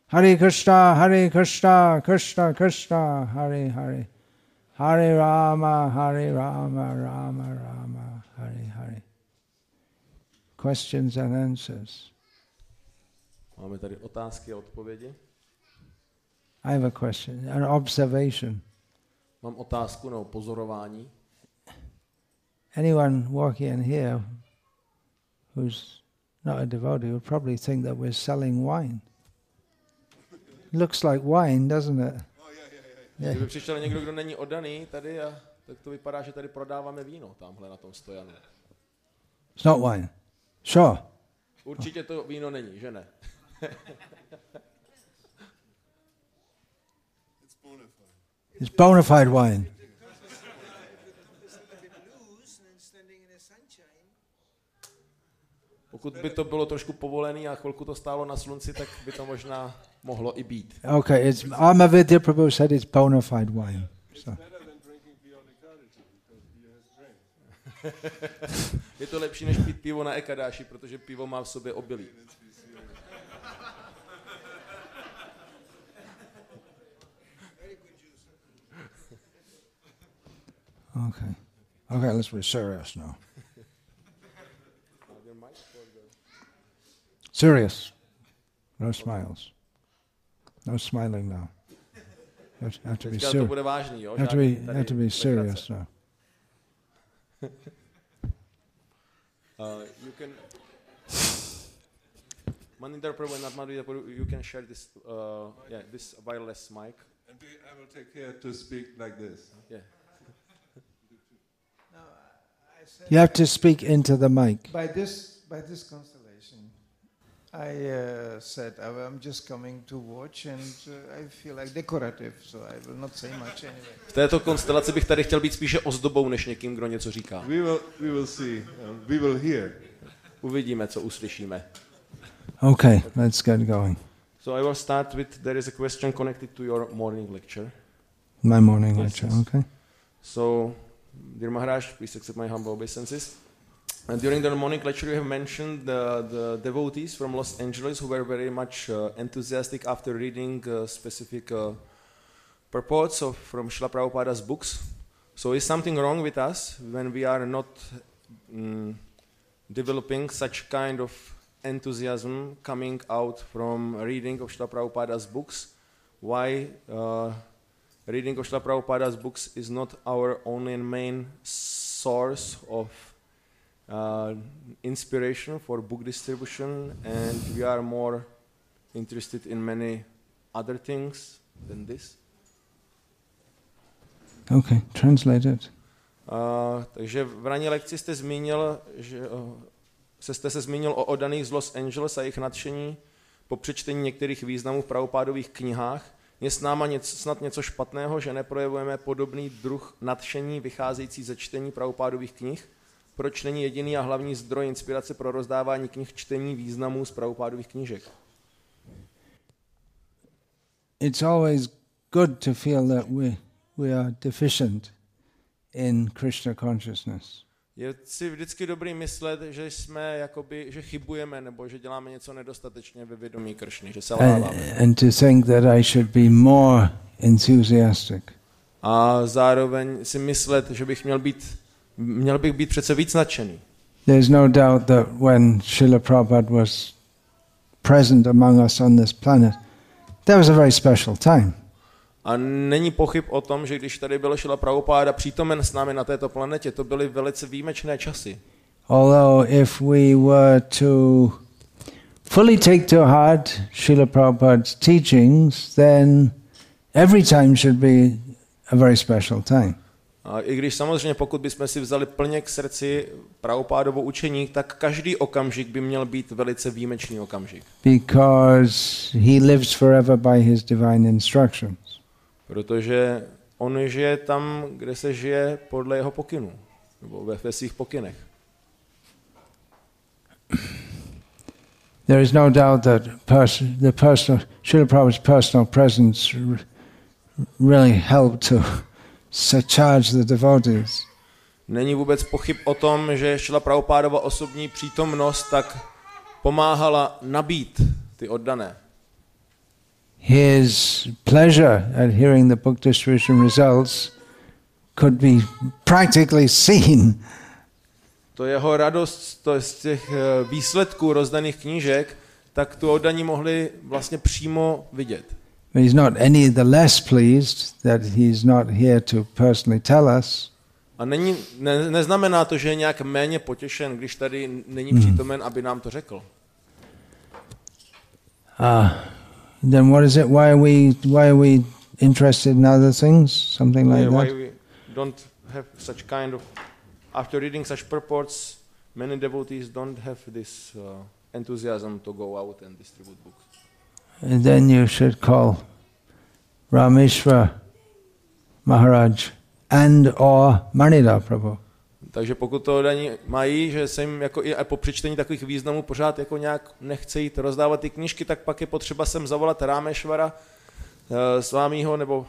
Hare Krishna, Krishna Krishna, Hare Hare. Hare Rama, Rama Rama, Hare Hare. Questions and answers. Máme tady otázky a odpovědi. I have a question, an observation. Mám otázku nebo pozorování. Anyone walking in here who's not a devotee would probably think that we're selling wine. It looks like wine, doesn't it? Yeah. Kdyby přišel někdo, kdo není oddaný tady, tak to vypadá, že tady prodáváme víno tamhle na tom stojanu. It's not wine. Sure. Určitě to víno není, že ne? It's bona fide wine. Pokud by to bylo trošku povolený a chvilku to stálo na slunci, tak by to možná mohlo i být. Okay, it's Amavidya Prabhu said it's bona fide wine. So. Je to lepší než pít pivo na Ekadáši, protože pivo má v sobě obilí. Okay, let's be serious now. Serious. No smiles. No smiling now. You have to be serious. You have to be serious now. You can. Maninder Prabhu and Madhuri Prabhu, you can share this. This wireless mic. And I will take care to speak like this. Yeah. You have to speak into the mic. By this constellation, I said I'm just coming to watch, and I feel like decorative, so I will not say much anyway. V této konstelaci bych tady chtěl být spíše ozdobou než někým, kdo něco říká. We will see. We will hear. Uvidíme, co uslyšíme. Okay, let's get going. So I will start with, there is a question connected to your morning lecture. My morning lecture, okay. So, dear Maharaj, please accept my humble obeisances. And during the morning lecture, you have mentioned the devotees from Los Angeles who were very much enthusiastic after reading specific purports from Srila Prabhupada's books. So is something wrong with us when we are not developing such kind of enthusiasm coming out from reading of Srila Prabhupada's books? Why reading of Srila Prabhupada's books is not our only and main source of inspiration for book distribution, and we are more interested in many other things than this? Okay, translate it. Takže v ranní lekci jste zmínil, že jste se zmínil o oddaných z Los Angeles a jejich nadšení po přečtení některých významů v Prabhupádových knihách. Je s náma snad něco špatného, že neprojevujeme podobný druh nadšení vycházející ze čtení Prabhupádových knih? Proč není jediný a hlavní zdroj inspirace pro rozdávání knih čtení významů z Prabhupádových knížek? It's always good to feel that we are deficient in Krishna consciousness. Je si vždycky dobrý myslet, že jsme jakoby, že chybujeme nebo že děláme něco nedostatečně ve vědomí Kršny, že selháváme. And to think that I should be more enthusiastic. A zároveň si myslet, že měl bych být přece víc nadšený. There's no doubt that when Srila Prabhupada was present among us on this planet, that was a very special time. A není pochyb o tom, že když tady byl Srila Prabhupada přítomen s námi na této planetě, to byly velice výjimečné časy. Although if we were to fully take to heart Srila Prabhupada's teachings, then every time should be a very special time. A i když samozřejmě, pokud bychom si vzali plně k srdci Prabhupádovo učení, tak každý okamžik by měl být velice výjimečný okamžik. Because he lives forever by his divine instructions. Protože on žije tam, kde se žije podle jeho pokynů, nebo ve svých pokynech. There is no doubt that Srila Prabhupada's personal presence really helped to charge the devotees. Není vůbec pochyb o tom, že Srila Prabhupádova osobní přítomnost tak pomáhala nabít ty oddané. his pleasure at hearing the book distribution results could be practically seen. To jeho radost z těch výsledků rozdaných knížek, tak tu oddaní mohli vlastně přímo vidět. But he's not any the less pleased that he's not here to personally tell us. A neznamená to, že je nějak méně potěšen, když tady není přítomen, aby nám to řekl. Then what is it? Why are we interested in other things? Something like that? Why we don't have such kind of, after reading such purports, many devotees don't have this enthusiasm to go out and distribute books. And then you should call Rameshwar Maharaj and or Manida Prabhu. Takže pokud to daní mají, že se jim jako i po přečtení takových významů pořád jako nějak nechce jít rozdávat ty knížky, tak pak je potřeba sem zavolat Rámeshvara Svámího nebo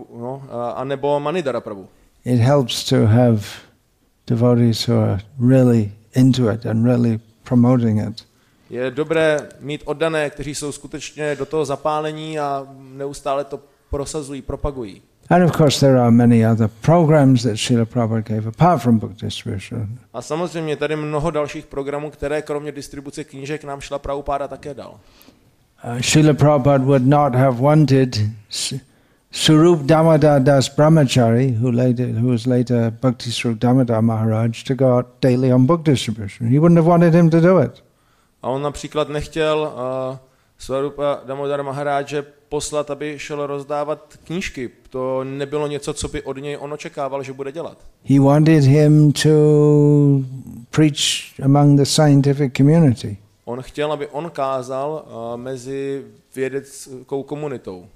a nebo Manidara Prabhu. It helps to have devotees who are really into it and really promoting it. Je dobré mít oddané, kteří jsou skutečně do toho zapálení a neustále to prosazují, propagují. And of course there are many other programs that Srila Prabhupada gave apart from book distribution. A samozřejmě tady mnoho dalších programů, které kromě distribuce knížek nám Srila Prabhupada také dal. Srila Prabhupada would not have wanted Swarup Damodar Das Brahmachari, who was later Bhakti Swarup Damodar Maharaj, to go out daily on book distribution. He wouldn't have wanted him to do it. A on například nechtěl Swarupa Damodar Maharáže poslat, aby šel rozdávat knížky. To nebylo něco, co by od něj on očekával, že bude dělat. He wanted him to preach among the scientific community. On chtěl, aby on kázal mezi vědeckou komunitou.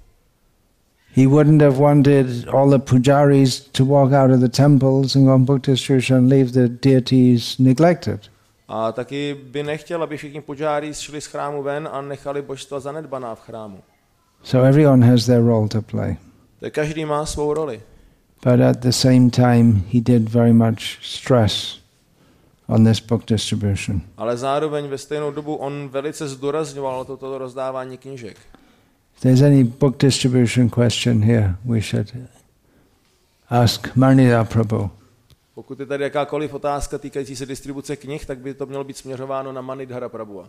He wouldn't have wanted all the pujaris to walk out of the temples and go on book distribution and leave the deities neglected. A taky by nechtěl, aby všichni pujári šli z chrámu ven a nechali božstva zanedbaná v chrámu. So everyone has their role to play. Tak každý má svou roli. But at the same time, he did very much stress on this book distribution. Ale zároveň ve stejnou dobu on velice zdůrazňoval toto rozdávání knížek. If there's any book distribution question here, we should ask Manida Prabhu. Pokud je tady jakákoliv otázka týkající se distribuce knih, tak by to mělo být směřováno na Manidhara Prabhu.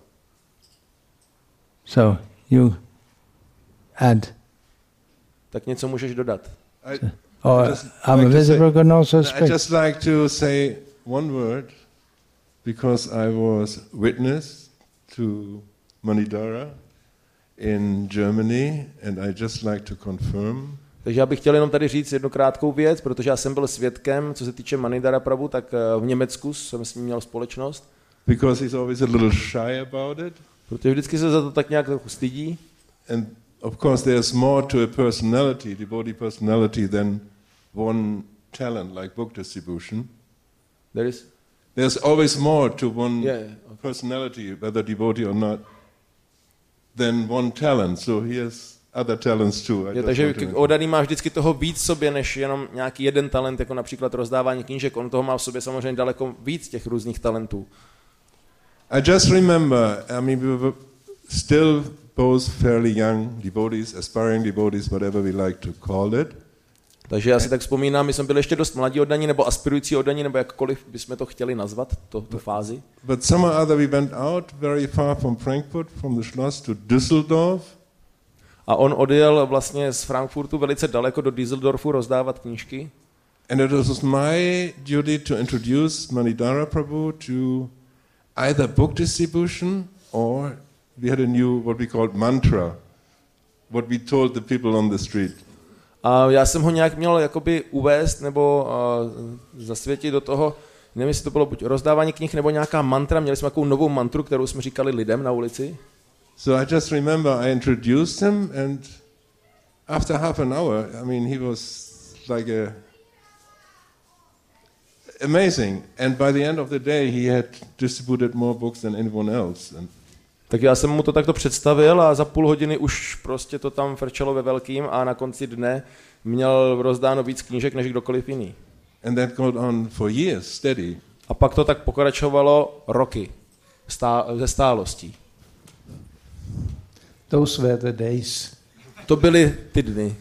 So, you add. Tak něco můžeš dodat. Or Amavisa can also speak. I just like to say one word, because I was witness to Manidhara in Germany, and I just like to confirm. Takže já bych chtěl jenom tady říct jednu krátkou věc, protože já jsem byl svědkem, co se týče Manidhara Prabhu, tak v Německu jsem s ním měl společnost. Because he's always a little shy about it. Protože vždycky se za to tak nějak trochu stydí. And of course there's more to a personality, devotee personality, than one talent like book distribution. There's always more to one personality, whether devotee or not, than one talent. So he has other talents too. Takže oddaný má vždycky toho víc v sobě, než jenom nějaký jeden talent, jako například rozdávání knížek. On toho má v sobě samozřejmě daleko víc těch různých talentů. I just remember, I mean, we were still both fairly young devotees, aspiring devotees, whatever we like to call it. Takže já si tak vzpomínám, my jsme byli ještě dost mladí oddaní, nebo aspirující oddaní, nebo jakkoliv bychom to chtěli nazvat, tu fázi. But somehow other we went out very far from Frankfurt, from the Schloss to Düsseldorf. A on odjel vlastně z Frankfurtu velice daleko do Düsseldorfu rozdávat knížky. And it was my duty to introduce Manidhara Prabhu to either book distribution, or we had a new, what we called mantra, what we told the people on the street. A já jsem ho nějak měl jakoby uvést nebo zasvětit do toho, nevím, jestli to bylo buď rozdávání knih nebo nějaká mantra, měli jsme takovou novou mantru, kterou jsme říkali lidem na ulici. So I just remember I introduced him, and after half an hour, I mean, he was like amazing. And by the end of the day, he had distributed more books than anyone else. Tak já jsem mu to takto představil a za půl hodiny už prostě to tam frčelo ve velkým a na konci dne měl rozdáno víc knížek než kdokoliv jiný. And that went on for years, steady. A pak to tak pokračovalo roky ze stálostí. Those were the days. To byly ty dny.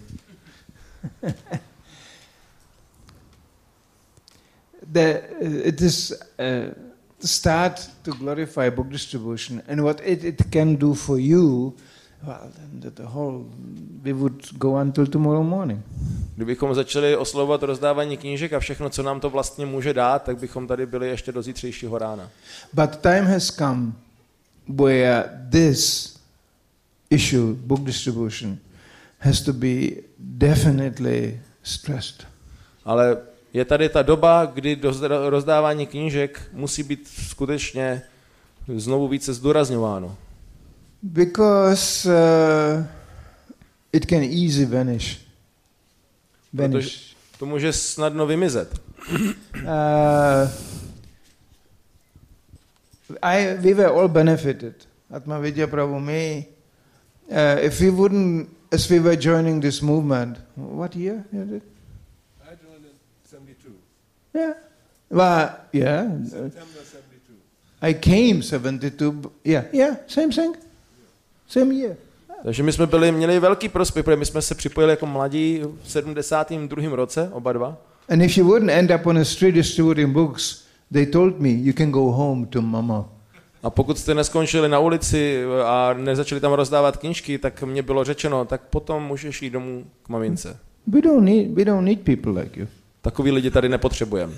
It is the start to glorify book distribution, and what it can do for you. Well, then the whole we would go until tomorrow morning. Kdybychom začali oslovovat rozdávání knížek a všechno, co nám to vlastně může dát, tak bychom tady byli ještě do zítřejšího rána. But time has come where this issue, book distribution, has to be definitely stressed. Ale je tady ta doba, kdy rozdávání knížek musí být skutečně znovu více zdůrazňováno. Because it can easily vanish. Protože to může snadno vymizet. We were all benefited. Atma Vidya Prabhu, me. If we wouldn't, as we were joining this movement, what year you did? I joined in 72. Yeah. Well, yeah. September 72. I came 72. Yeah, same thing. Same year. Takže my jsme měli velký prospěch, protože my jsme se připojili jako mladí v 72. roce, oba dva. And if you wouldn't end up on a street distributing books, they told me you can go home to mama. A pokud jste neskončili na ulici a nezačali tam rozdávat knížky, tak mě bylo řečeno, tak potom můžeš jít domů k mamince. We don't need people like you. Takový lidi tady nepotřebujeme.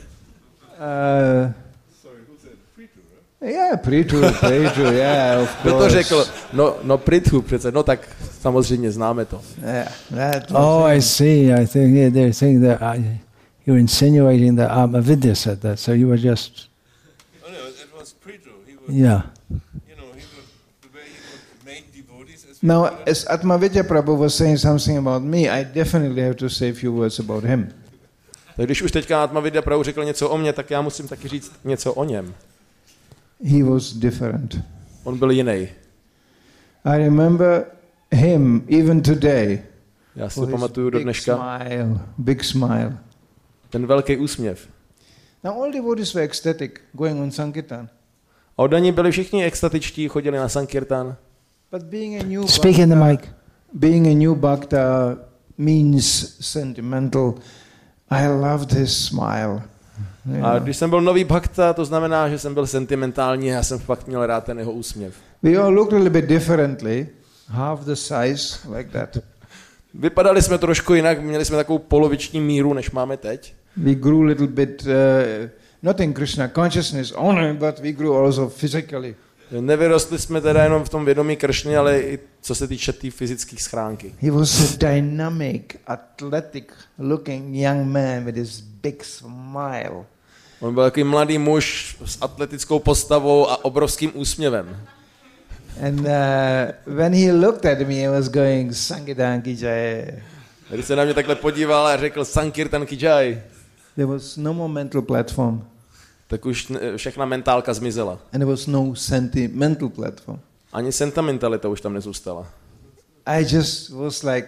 Yeah, Prithu, yeah, of course. Kdo to řekl? No Prithu přece, no tak samozřejmě známe to. Yeah, I see. I think they're saying that you're insinuating that Atmavidya said that, so you were just... Oh no, it was Prithu. He was, yeah. You know, the way he would make devotees. Now, as Atmavidya Prabhu was saying something about me, I definitely have to say a few words about him. Tak když už teďka Atmavidya Prabhu řekl něco o mně, tak já musím taky říct něco o něm. He was different. On byl jiný. I remember him even today. Já si pamatuju do dneška. Big smile. Ten velký úsměv. Now all devotees were ecstatic going on Sankirtan. A oddaní byli všichni extatičtí, chodili na Sankirtan. But being a new Speak in the mic. Being a new bhakta means sentimental. I loved his smile. A když jsem byl nový bhakta, to znamená, že jsem byl sentimentální a já jsem fakt měl rád ten jeho úsměv. We all looked a little bit differently, half the size like that. Vypadali jsme trošku jinak, měli jsme takovou poloviční míru, než máme teď. We grew a little bit, not in Krishna consciousness only, but we grew also physically. Nevyrostli jsme teda jenom v tom vědomí Kršny, ale i co se týče té fyzické schránky. He was a dynamic, athletic looking young man with his big smile. On byl takový mladý muž s atletickou postavou a obrovským úsměvem. And when he looked at me, he was going Sankirtan ki jai. Když se na mě takhle podíval a řekl Sankirtan ki jai, there was no more mental platform. Tak už všechna mentálka zmizela. And there was no sentimental platform. Ani sentimentalita už tam nezůstala. I just was like,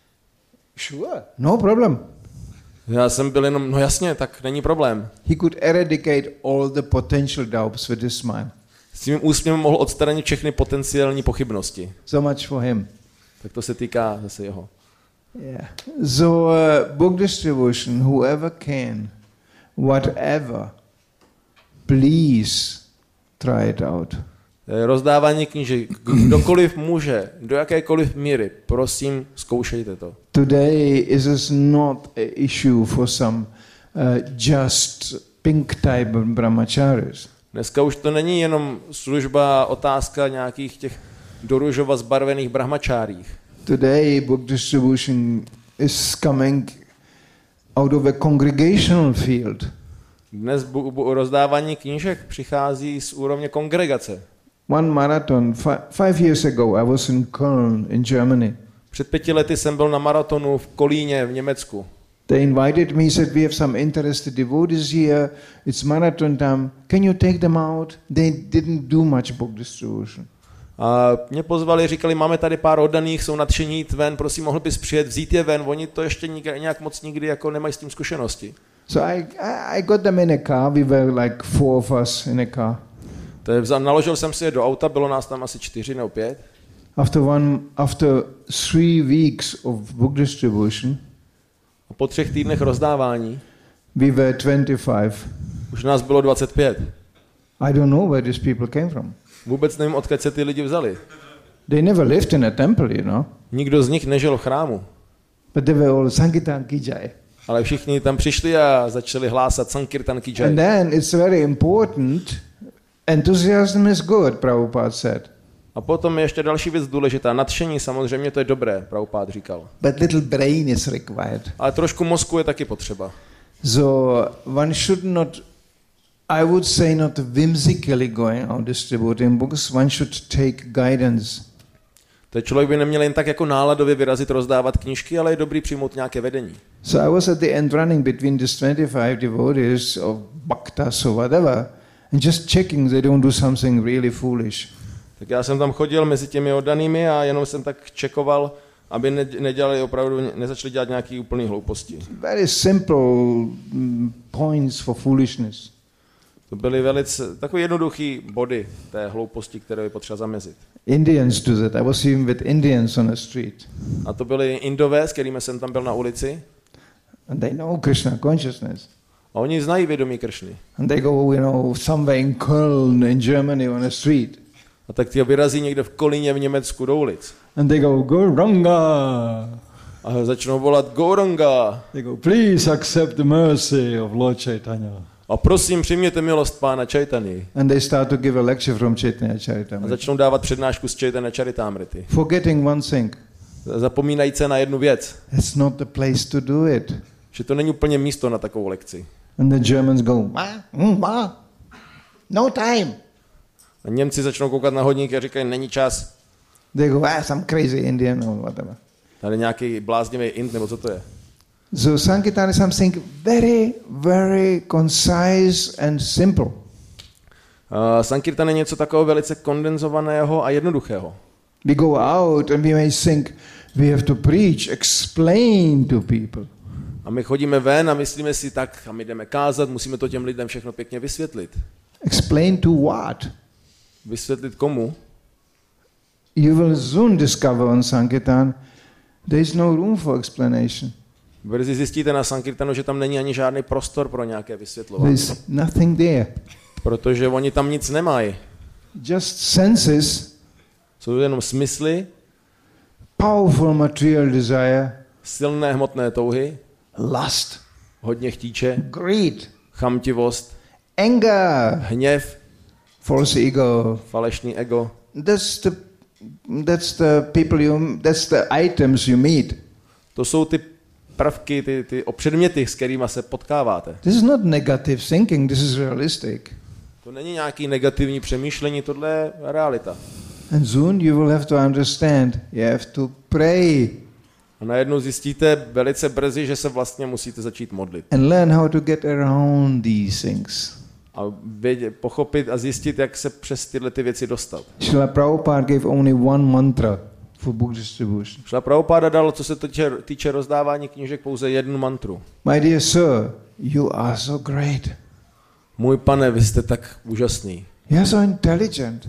sure, no problem. Já jsem byl jenom, no jasně, tak není problém. He could eradicate all the potential doubts with his smile. S tím úsměvem mohl odstranit všechny potenciální pochybnosti. So much for him. Tak to se týká zase jeho. Yeah. So book distribution, whoever can, whatever, please try it out. Rozdávání knížek, kdokoliv může, do jakékoliv míry, prosím, zkoušejte to. Today is not an issue for some just pink type brahmacharis. Dneska už to není jenom služba, otázka nějakých těch do růžova zbarvených brahmačárích. Today book distribution is coming out of a congregational field. Dnes rozdávání knížek přichází z úrovně kongregace. One marathon, 5 years ago, I was in Köln in Germany. Před 5 lety jsem byl na maratonu v Kolíně v Německu. They invited me, said we have some interested devotees here. It's marathon time. Can you take them out? They didn't do much book distribution. A mě pozvali, říkali, máme tady pár oddaných, jsou nadšení jít ven, prosím, mohl bys přijet, vzít je ven, oni to ještě nějak moc nikdy jako nemají s tím zkušenosti. So I got them in a car, we were like 4 of us in a car. Naložil jsem si je do auta, bylo nás tam asi 4 nebo 5. After 3 weeks of book distribution, po 3 týdnech rozdávání, we were 25. Už nás bylo 25. I don't know where these people came from. Vůbec nevím, odkud se ty lidi vzali. They never lived in a temple, you know. Nikdo z nich nežil v chrámu. But they were all Sankirtan ki jai. Ale všichni tam přišli a začali hlásat Sankirtan ki jai. And then it's very important. Enthusiasm is good, Prabhupada said. A potom je ještě další věc důležitá. Nadšení samozřejmě to je dobré, Prabhupada říkal. But little brain is required. Ale trošku mozku je taky potřeba. So one should not, I would say, not whimsically going out distributing books. One should take guidance. To člověk by neměl jen tak jako náladově vyrazit rozdávat knížky, ale je dobrý přijmout nějaké vedení. So I was at the end running between these 25 devotees or bhaktas or whatever and just checking they don't do something really foolish. Tak já jsem tam chodil mezi těmi oddanými a jenom jsem tak čekoval, aby nedělali opravdu, nezačali dělat nějaký úplný hlouposti. Very simple points for foolishness. To byly velice takové jednoduché body té hlouposti, které je potřeba zamezit. Indians do that. I was even with Indians on the street. A to byli Indové, s kterými jsem tam byl na ulici. And they know Krishna consciousness. A oni znají vědomí Kršny. And they go, you know, somewhere in Köln in Germany on a street. A tak ty vyrazí někde v Kolíně v Německu do ulic. And they go, Gauranga. A začnou volat Gauranga. They go, please accept the mercy of Lord Chaitanya. A prosím, přijměte milost Pána Chaitanya. And they start to give a lecture from Chaitanya Charitamrita. A začnou dávat přednášku z Chaitanya Charitamrity. Forgetting one thing. Zapomínají se na jednu věc. It's not the place to do it. Že to není úplně místo na takovou lekci. And the Germans go, no time. A Němci začnou koukat na hodinky a říkají, není čas. They go, some crazy Indian or whatever. Tady nějaký bláznivý Ind, nebo co to je? So Sankirtan is something very, very concise and simple. Sankirtan je něco takového velice kondenzovaného a jednoduchého. We go out and we may think we have to preach, explain to people. A my chodíme ven a myslíme si tak, a my jdeme kázat, musíme to těm lidem všechno pěkně vysvětlit. Explain to what? Vysvětlit komu? You will soon discover on Sankirtan there is no room for explanation. Brzy zjistíte na Sankirtanu, že tam není ani žádný prostor pro nějaké vysvětlování. There is nothing there. Protože oni tam nic nemají. Just senses. Jsou jenom smysly. Powerful material desire. Silné hmotné touhy. Lust. Hodně chtíče. Greed. Chamtivost. Anger. Hněv. False ego. Falešný ego. That's the items you meet. To jsou ty prvky, ty předměty, s kterými se potkáváte. This is not negative thinking, this is realistic. To není nějaký negativní přemýšlení, tohle je realita. And soon you will have to understand, you have to pray. A najednou zjistíte velice brzy, že se vlastně musíte začít modlit. And learn how to get around these things. A pochopit a zjistit, jak se přes tyhle ty věci dostat. Srila Prabhupada gave only one mantra for book distribution. Srila Prabhupada dal, co se týče rozdávání knížek, pouze jednu mantru. My dear sir, you are so great. Můj pane, vy jste tak úžasný. You are so intelligent.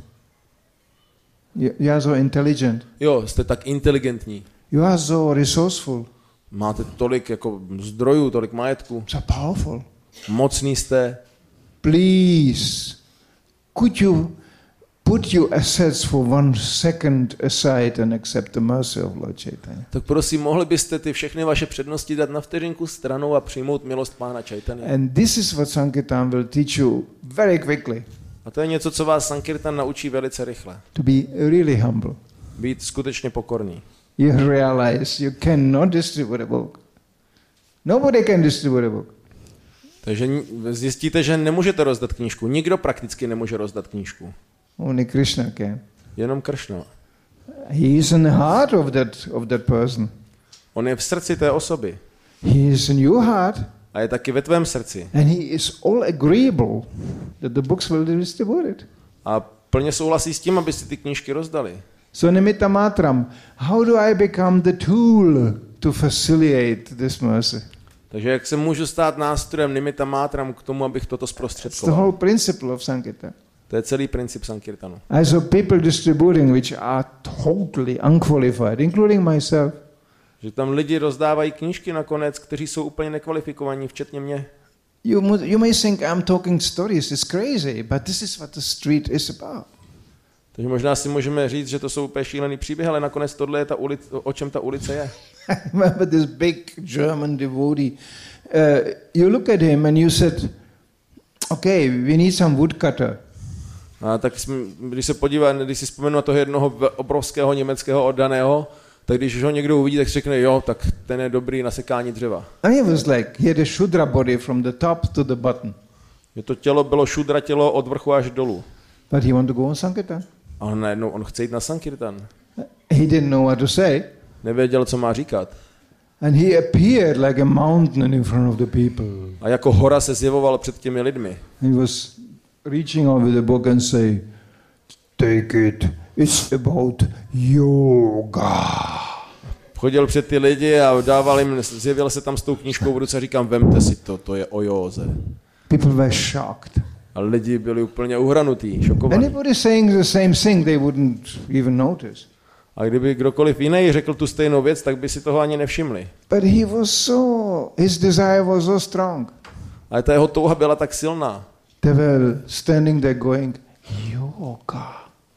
You are so intelligent. Jo, jste tak inteligentní. You are so resourceful. Máte tolik jako zdrojů, tolik majetku. So powerful. Mocný jste. Please, could you put your assets for 1 second aside and accept the mercy of Lord Chaitanya? Tak prosím, mohli byste ty všechny vaše přednosti dát na vteřinku stranou a přijmout milost Pána Chaitanya? And this is what Sankirtan will teach you very quickly. A to je něco, co vás Sankirtan naučí velice rychle. To be really humble. Být skutečně pokorný. You realize you cannot distribute a book. Nobody can distribute a book. Takže zjistíte, že nemůžete rozdat knížku. Nikdo prakticky nemůže rozdat knížku. Only Krishna can. Jenom Kršna. He is in the heart of that person. On je v srdci té osoby. He is in your heart. A je taky ve tvém srdci. And he is all agreeable that the books will be distributed. A plně souhlasí s tím, aby si ty knížky rozdali. So nimitta matram, how do I become the tool to facilitate this mercy? Takže jak se můžu stát nástrojem nimitta matram k tomu, abych toto It's the zprostředkoval? whole principle of Sankirtan. To je celý princip Sankirtanu. I saw people distributing which are totally unqualified, including myself. Že tam lidi rozdávají knížky nakonec, kteří jsou úplně nekvalifikovaní, včetně mě. You may think I'm talking stories, it's crazy, but this is what the street is about. Takže možná si můžeme říct, že to jsou úplně šílený příběhy, ale nakonec tohle je ta ulice, o čem ta ulice je. I remember this big German devotee. You look at him and you said, okay, we need some woodcutter. A tak když si vzpomenu na toho jednoho obrovského německého oddaného, tak když ho někdo uvidí, tak si řekne, jo, tak ten je dobrý na sekání dřeva. And he was like, he had a Shudra body from the top to the bottom. Že to tělo bylo šudra tělo od vrchu až dolů. But he wanted to go on Sankirtan. A najednou on chce jít na Sankirtan. He didn't know what to say. Nevěděl, co má říkat. And he appeared like a mountain in front of the people. A jako hora se zjevoval před těmi lidmi. He was reaching out with a book and say, take it, it's about yoga. Chodil před ty lidi a dával jim, zjevil se tam s tou knížkou v ruce a říkám, vemte si to je o józe. People were shocked. A lidi byli úplně uhranutí, šokovaní. Anybody saying the same thing, they wouldn't even notice. A kdyby kdokoliv jiný řekl tu stejnou věc, tak by si toho ani nevšimli. But his desire was so strong. Ale ta jeho touha byla tak silná. They were standing there going, yoga.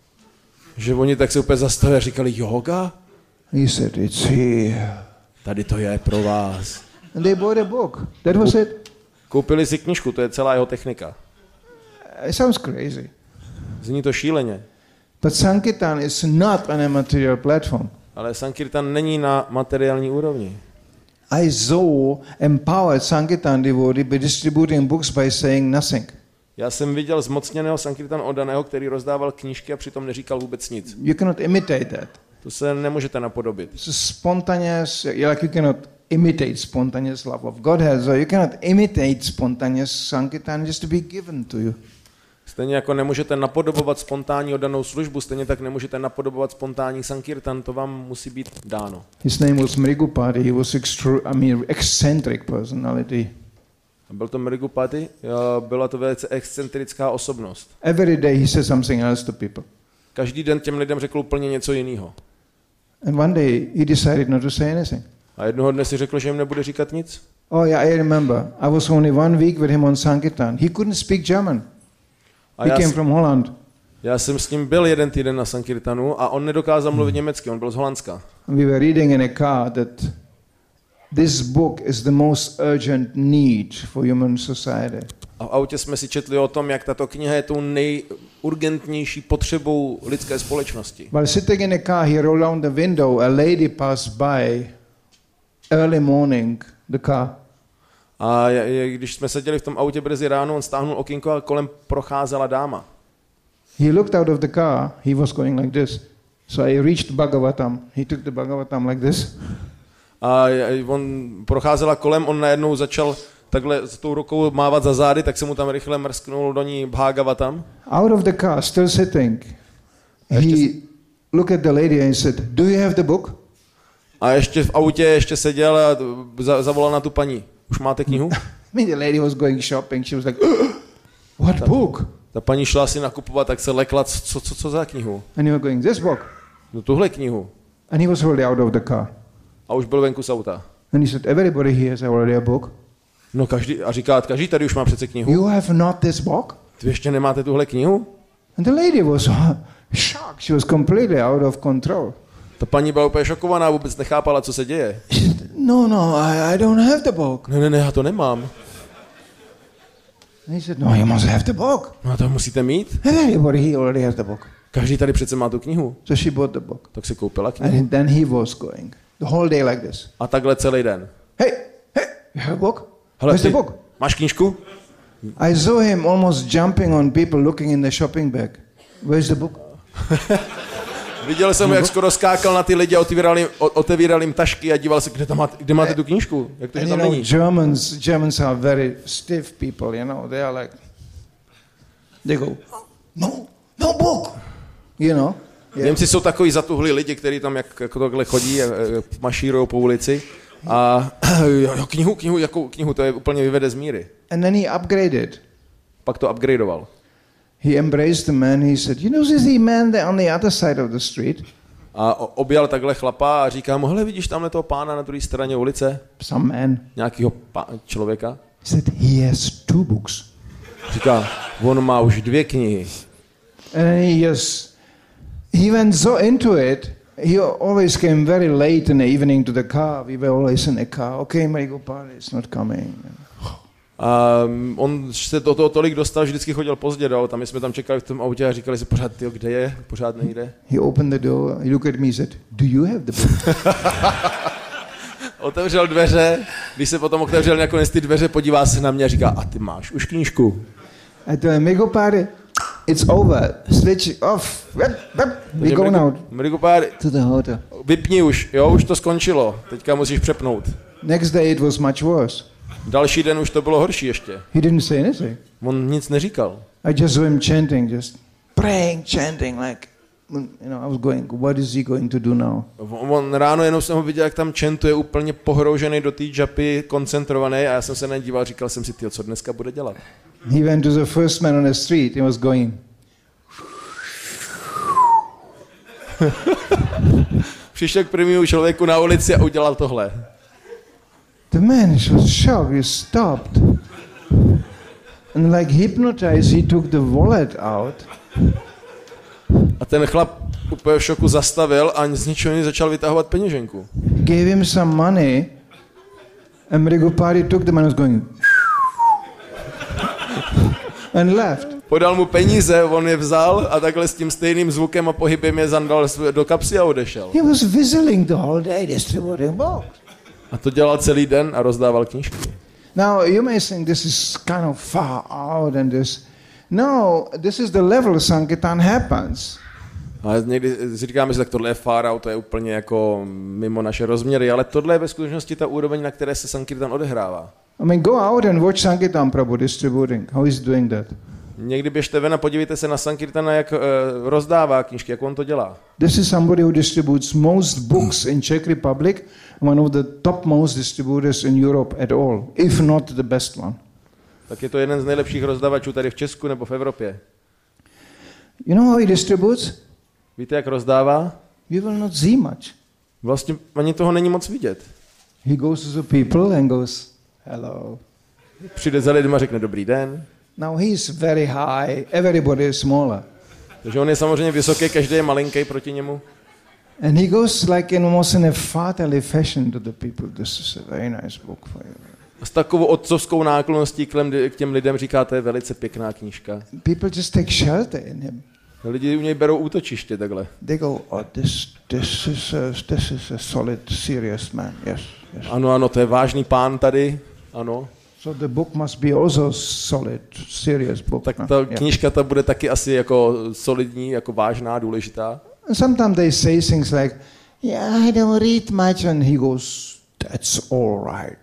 Že oni tak se úplně zastavili a říkali, yoga? He said, it's here. Tady to je pro vás. And they bought a book. That was it. Koupili si knížku, to je celá jeho technika. It sounds crazy. Zní to šíleně. But Sankirtan is not on a material platform. Ale Sankirtan není na materiální úrovni. I saw empowered Sankirtan devotee by distributing books by saying nothing. Já jsem viděl zmocněného Sankirtan oddaného, který rozdával knížky a přitom neříkal vůbec nic. You cannot imitate that. To se nemůžete napodobit. It's a spontaneous, like you cannot imitate spontaneous love of Godhead, so you cannot imitate spontaneous Sankirtan just to be given to you. Stejně jako nemůžete napodobovat spontánní oddanou službu, stejně tak nemůžete napodobovat spontánní Sankirtan, to vám musí být dáno. His name was Mrigupati, he was eccentric personality. Byl to Mrigupati, byla to velice excentrická osobnost. Every day he said something else to people. Každý den těm lidem řekl úplně něco jiného. And one day he decided not to say anything. A jednoho dne si řekl, že jim nebude říkat nic. Oh yeah, I remember. I was only 1 week with him on Sankirtan. He couldn't speak German. He came from Holland. Já jsem s ním byl 1 týden na Sankirtanu a on nedokázal mluvit německy, on byl z Holandska. We were reading in a car that this book is the most urgent need for human society. A v autě jsme si četli o tom, jak tato kniha je tou nejurgentnější potřebou lidské společnosti. While sitting in a car, he rolled down the window. A lady passed by early morning the car. A když jsme seděli v tom autě brzy ráno, on stáhnul okýnko a kolem procházela dáma. He looked out of the car. He was going like this. So I reached Bhagavatam. He took the Bhagavatam like this. A on procházela kolem, on najednou začal takhle s tou rukou mávat za zády, tak se mu tam rychle mrsknul do ní Bhagavatam. Out of the car, still sitting, he looked at the lady and said, "Do you have the book?" A ještě v autě seděl a zavolal na tu paní. Už máte knihu? I mean, the lady was going shopping. She was like, "What book?" Ta paní šla si nakupovat, tak se lekla, co za knihu? And you were going, "This book." No tuhle knihu. And he was already out of the car. A už byl venku z auta. And he said, "Everybody here has already a book." No každý tady už má přece knihu. You have not this book? Vy ještě nemáte tuhle knihu? And the lady was shocked. She was completely out of control. Ta paní byla úplně šokovaná, vůbec nechápala, co se děje. She said, "No, I don't have the book." Ne, já to nemám. And he said, "No, you must have the book." No to musíte mít. Everybody here already has the book. Každý tady přece má tu knihu. So she bought the book. Tak si koupila knihu. And then he was going the whole day like this. A takhle celý den. Hey, you have a book? Hele, Where's the book? Máš knížku? I saw him almost jumping on people looking in the shopping bag. Where's the book? Viděl jsem, jak skoro skákal na ty lidi a otevíral jim tašky a díval se, kde máte tu knížku? Jak to, že tam není? Germans are very stiff people, you know. They are like, they go, no book, you know. Yeah. Němci jsou takový zatuhlí lidi, kteří tam jako takhle chodí, mašírujou po ulici a jakou knihu, to je úplně vyvede z míry. And then he upgraded. Pak to upgradeoval. He embraced the man. He said, "You know, this man there on the other side of the street." A objal takhle chlapa a říká mu, hele, vidíš tamhle toho pána na druhé straně ulice? Some man. Nějakýho člověka. He said, he has 2 books. Říká, on má už 2 knihy. And he went so into it. He always came very late in the evening to the car. We were always in the car. Okay, Mrigopal is not coming. A on se do toho tolik dostal, že vždycky chodil pozdě do auta. My jsme tam čekali v tom autě a říkali si pořád, tyjo, kde je? Pořád nejde. He opened the door, he looked at me and said, "Do you have the book?" Otevřel dveře, když se potom otevřel nakonec ty dveře, podívá se na mě a říká, a ty máš už knížku. I told him, Mrigopal, it's over. Switch off. We go now. Mrigopal, to the hotel. Vypni už, jo, už to skončilo. Teďka musíš přepnout. Next day it was much worse. Další den už to bylo horší ještě. He didn't say anything. On nic neříkal. I just saw him chanting, just praying, chanting, like, you know, I was going, what is he going to do now? On ráno jenom jsem ho viděl, jak tam čentuje, úplně pohroužený do té džapy, koncentrovaný, a já jsem se na něj díval, říkal jsem si, tyjo, co dneska bude dělat? He went to the first man on the street, he was going. Přišel k prvnímu člověku na ulici a udělal tohle. The man was shocked, he stopped. And like hypnotized, he took the wallet out. A ten chlap úplně v šoku zastavil a z ničeho začal vytahovat peněženku. Gave him some money, and Mrigopal took the money, was going and left. Podal mu peníze, on je vzal a takhle s tím stejným zvukem a pohybem je zandal do kapsy a odešel. He was whistling the whole day, distributing books. A to dělal celý den a rozdával knížky. Now you may think this is kind of far out and this. No, this is the level Sankirtan happens. Ale někdy si říkáme, že tak tohle je far out, to je úplně jako mimo naše rozměry, ale tohle je ve skutečnosti ta úroveň, na které se Sankirtan odehrává. I mean, go out and watch Sankirtan Prabhu distributing. How he's doing that? Někdy běžte ven a podívejte se na Sankirtana, jak rozdává knížky, jak on to dělá. This is somebody who distributes most books in Czech Republic, one of the topmost distributors in Europe at all, if not the best one. Tak je to jeden z nejlepších rozdavačů tady v Česku nebo v Evropě. You know how he distributes? Víte, jak rozdává? You will not see much. Vlastně ani toho není moc vidět. He goes to the people and goes, hello. Přijde za lidma a řekne dobrý den. Now he's very high, everybody is smaller. Takže on je samozřejmě vysoký, každý je malinký proti němu. And he goes like almost in a fatherly fashion to the people. This is a very nice book for you. S takovou otcovskou náklonností k těm lidem říká, to je velice pěkná knížka. People just take shelter in him. Lidi u něj berou útočiště takhle. They go, oh, this is a solid, serious man. Yes, yes. Ano, to je vážný pán tady. Ano. So the book must be also solid, serious book. Tak ta knížka ta bude taky asi jako solidní, jako vážná, důležitá. And sometimes they say things like, yeah, I don't read much, and he goes, that's all right.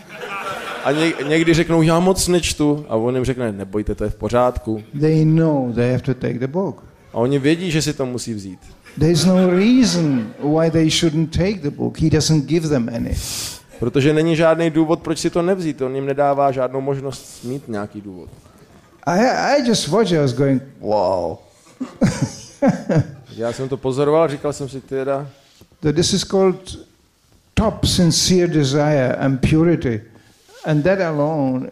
A někdy řeknou, já moc nečtu, a on jim řekne, nebojte, to je v pořádku. They know they have to take the book. A oni vědí, že si to musí vzít. There is no reason why they shouldn't take the book. He doesn't give them any. Protože není žádný důvod, proč si to nevzít. On jim nedává žádnou možnost mít nějaký důvod. I just watched, I was going, wow. Já jsem to pozoroval, říkal jsem si teda. This is called top sincere desire and purity. And that alone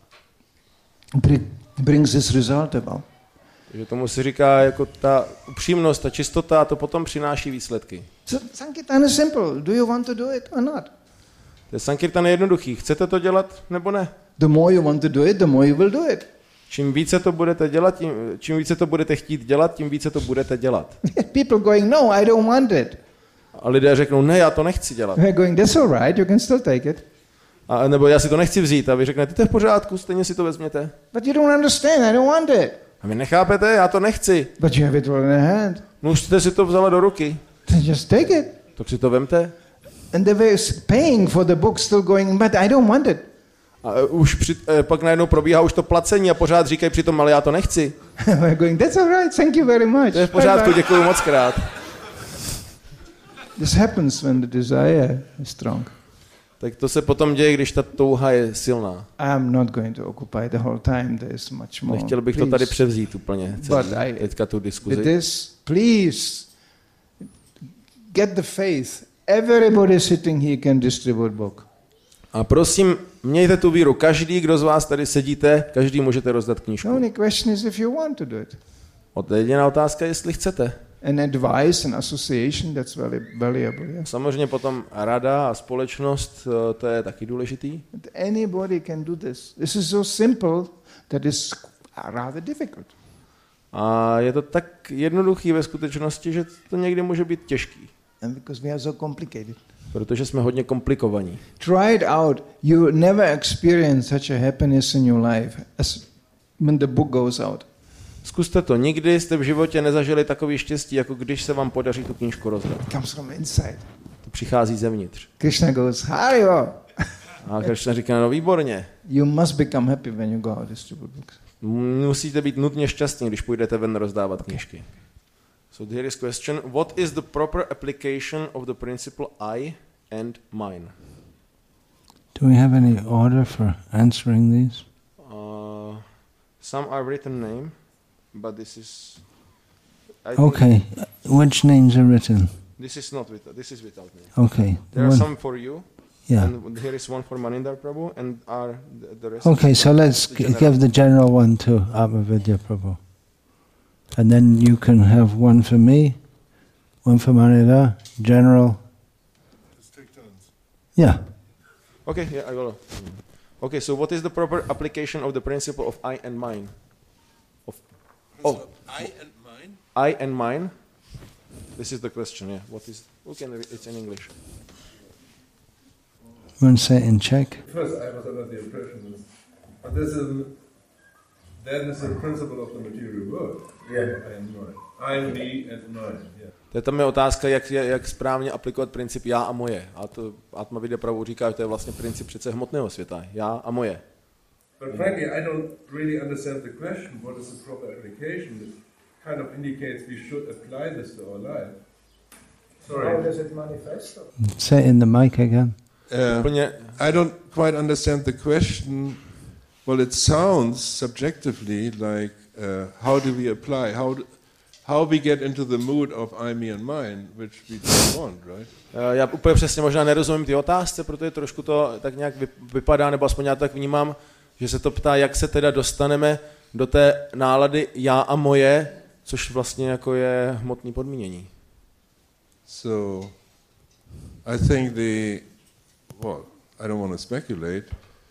brings this result about. Takže tomu se říká jako ta upřímnost, ta čistota, a to potom přináší výsledky. So Sankirtan is simple. Do you want to do it or not? Sankirtan je jednoduchý. Chcete to dělat nebo ne? The more you want to do it, the more you will do it. Čím více to budete dělat, čím více to budete chtít dělat, tím více to budete dělat. People going, no, I don't want it. A lidé řeknou, ne, já to nechci dělat. They're going, that's all right, you can still take it. A nebo já si to nechci vzít. A vy řeknete, to je v pořádku, stejně si to vezměte. But you don't understand, I don't want it. A vy nechápete, já to nechci. But you have it all in the hand. No už jste si to vzala do ruky. Then just take it. Tak si to vemte. And they were paying for the book, still going, but I don't want it. A už pak najednou probíhá už to placení a pořád říkají přitom, ale já to nechci. We're going, that's all right, thank you very much. To je v pořádku, děkuji moc krát. This happens when the desire is strong. Tak to se potom děje, když ta touha je silná. I'm not going to occupy the whole time. There is much more. Nechtěl bych to tady převzít úplně, teďka tu diskuzi. With this, please get the faith. Everybody sitting here can distribute book. A prosím, mějte tu víru. Každý, kdo z vás tady sedíte, každý můžete rozdat knížku. The only question is if you want to do it. Jediná otázka je, jestli chcete. An advice and association, that's very valuable. Yeah? Samozřejmě potom rada a společnost, to je taky důležitý. But anybody can do this. This is so simple that it's rather difficult. A je to tak jednoduchý ve skutečnosti, že to někdy může být těžký. And because we are so complicated. Protože jsme hodně komplikovaní. Try it out. You never experience such a happiness in your life as when the book goes out. Zkuste to. Nikdy jste v životě nezažili takový štěstí, jako když se vám podaří tu knížku rozdat. It comes from inside. To přichází zevnitř. Krishna goes, Haribo. A Krishna říká, no výborně. You must become happy when you go out distribute books. Musíte být nutně šťastní, když půjdete ven rozdávat knížky. So here is question, what is the proper application of the principle I and mine? Do we have any order for answering these? Some are written name, but this is... Okay, which names are written? This is not without, this is without name. Okay. There are some for you. Yeah. And here is one for Manindar Prabhu, and are the rest... Okay, so let's give the general one to Atmavidya Prabhu. And then you can have one for me, one for Manindar, general. Just take turns. Yeah. Okay, yeah, I will. Okay, so what is the proper application of the principle of I and mine? I and mine? I and mine? This is the question, yeah. What is... Okay, it's in English. You want to say it in Czech? First, I was under the impression that that is the principle of the material world. Yeah. I and mine. I, me and mine. Yeah. To je tam je otázka, jak správně aplikovat princip já a moje. A to Atmavidya Prabhu říká, že to je vlastně princip přece hmotného světa. Já a moje. But frankly, I don't really understand the question. What is the proper application? It kind of indicates we should apply this to our life. Sorry. How does it manifest? Say it in the mic again. I don't quite understand the question. Well, it sounds subjectively like how do we apply? How we get into the mood of I, me and mine, which we don't want, right? Já úplně přesně možná nerozumím ty otázce, protože trošku to tak nějak vypadá, nebo aspoň já tak vnímám, že se to ptá, jak se teda dostaneme do té nálady já a moje, což vlastně jako je hmotný podmínění. So, I think I don't want to speculate,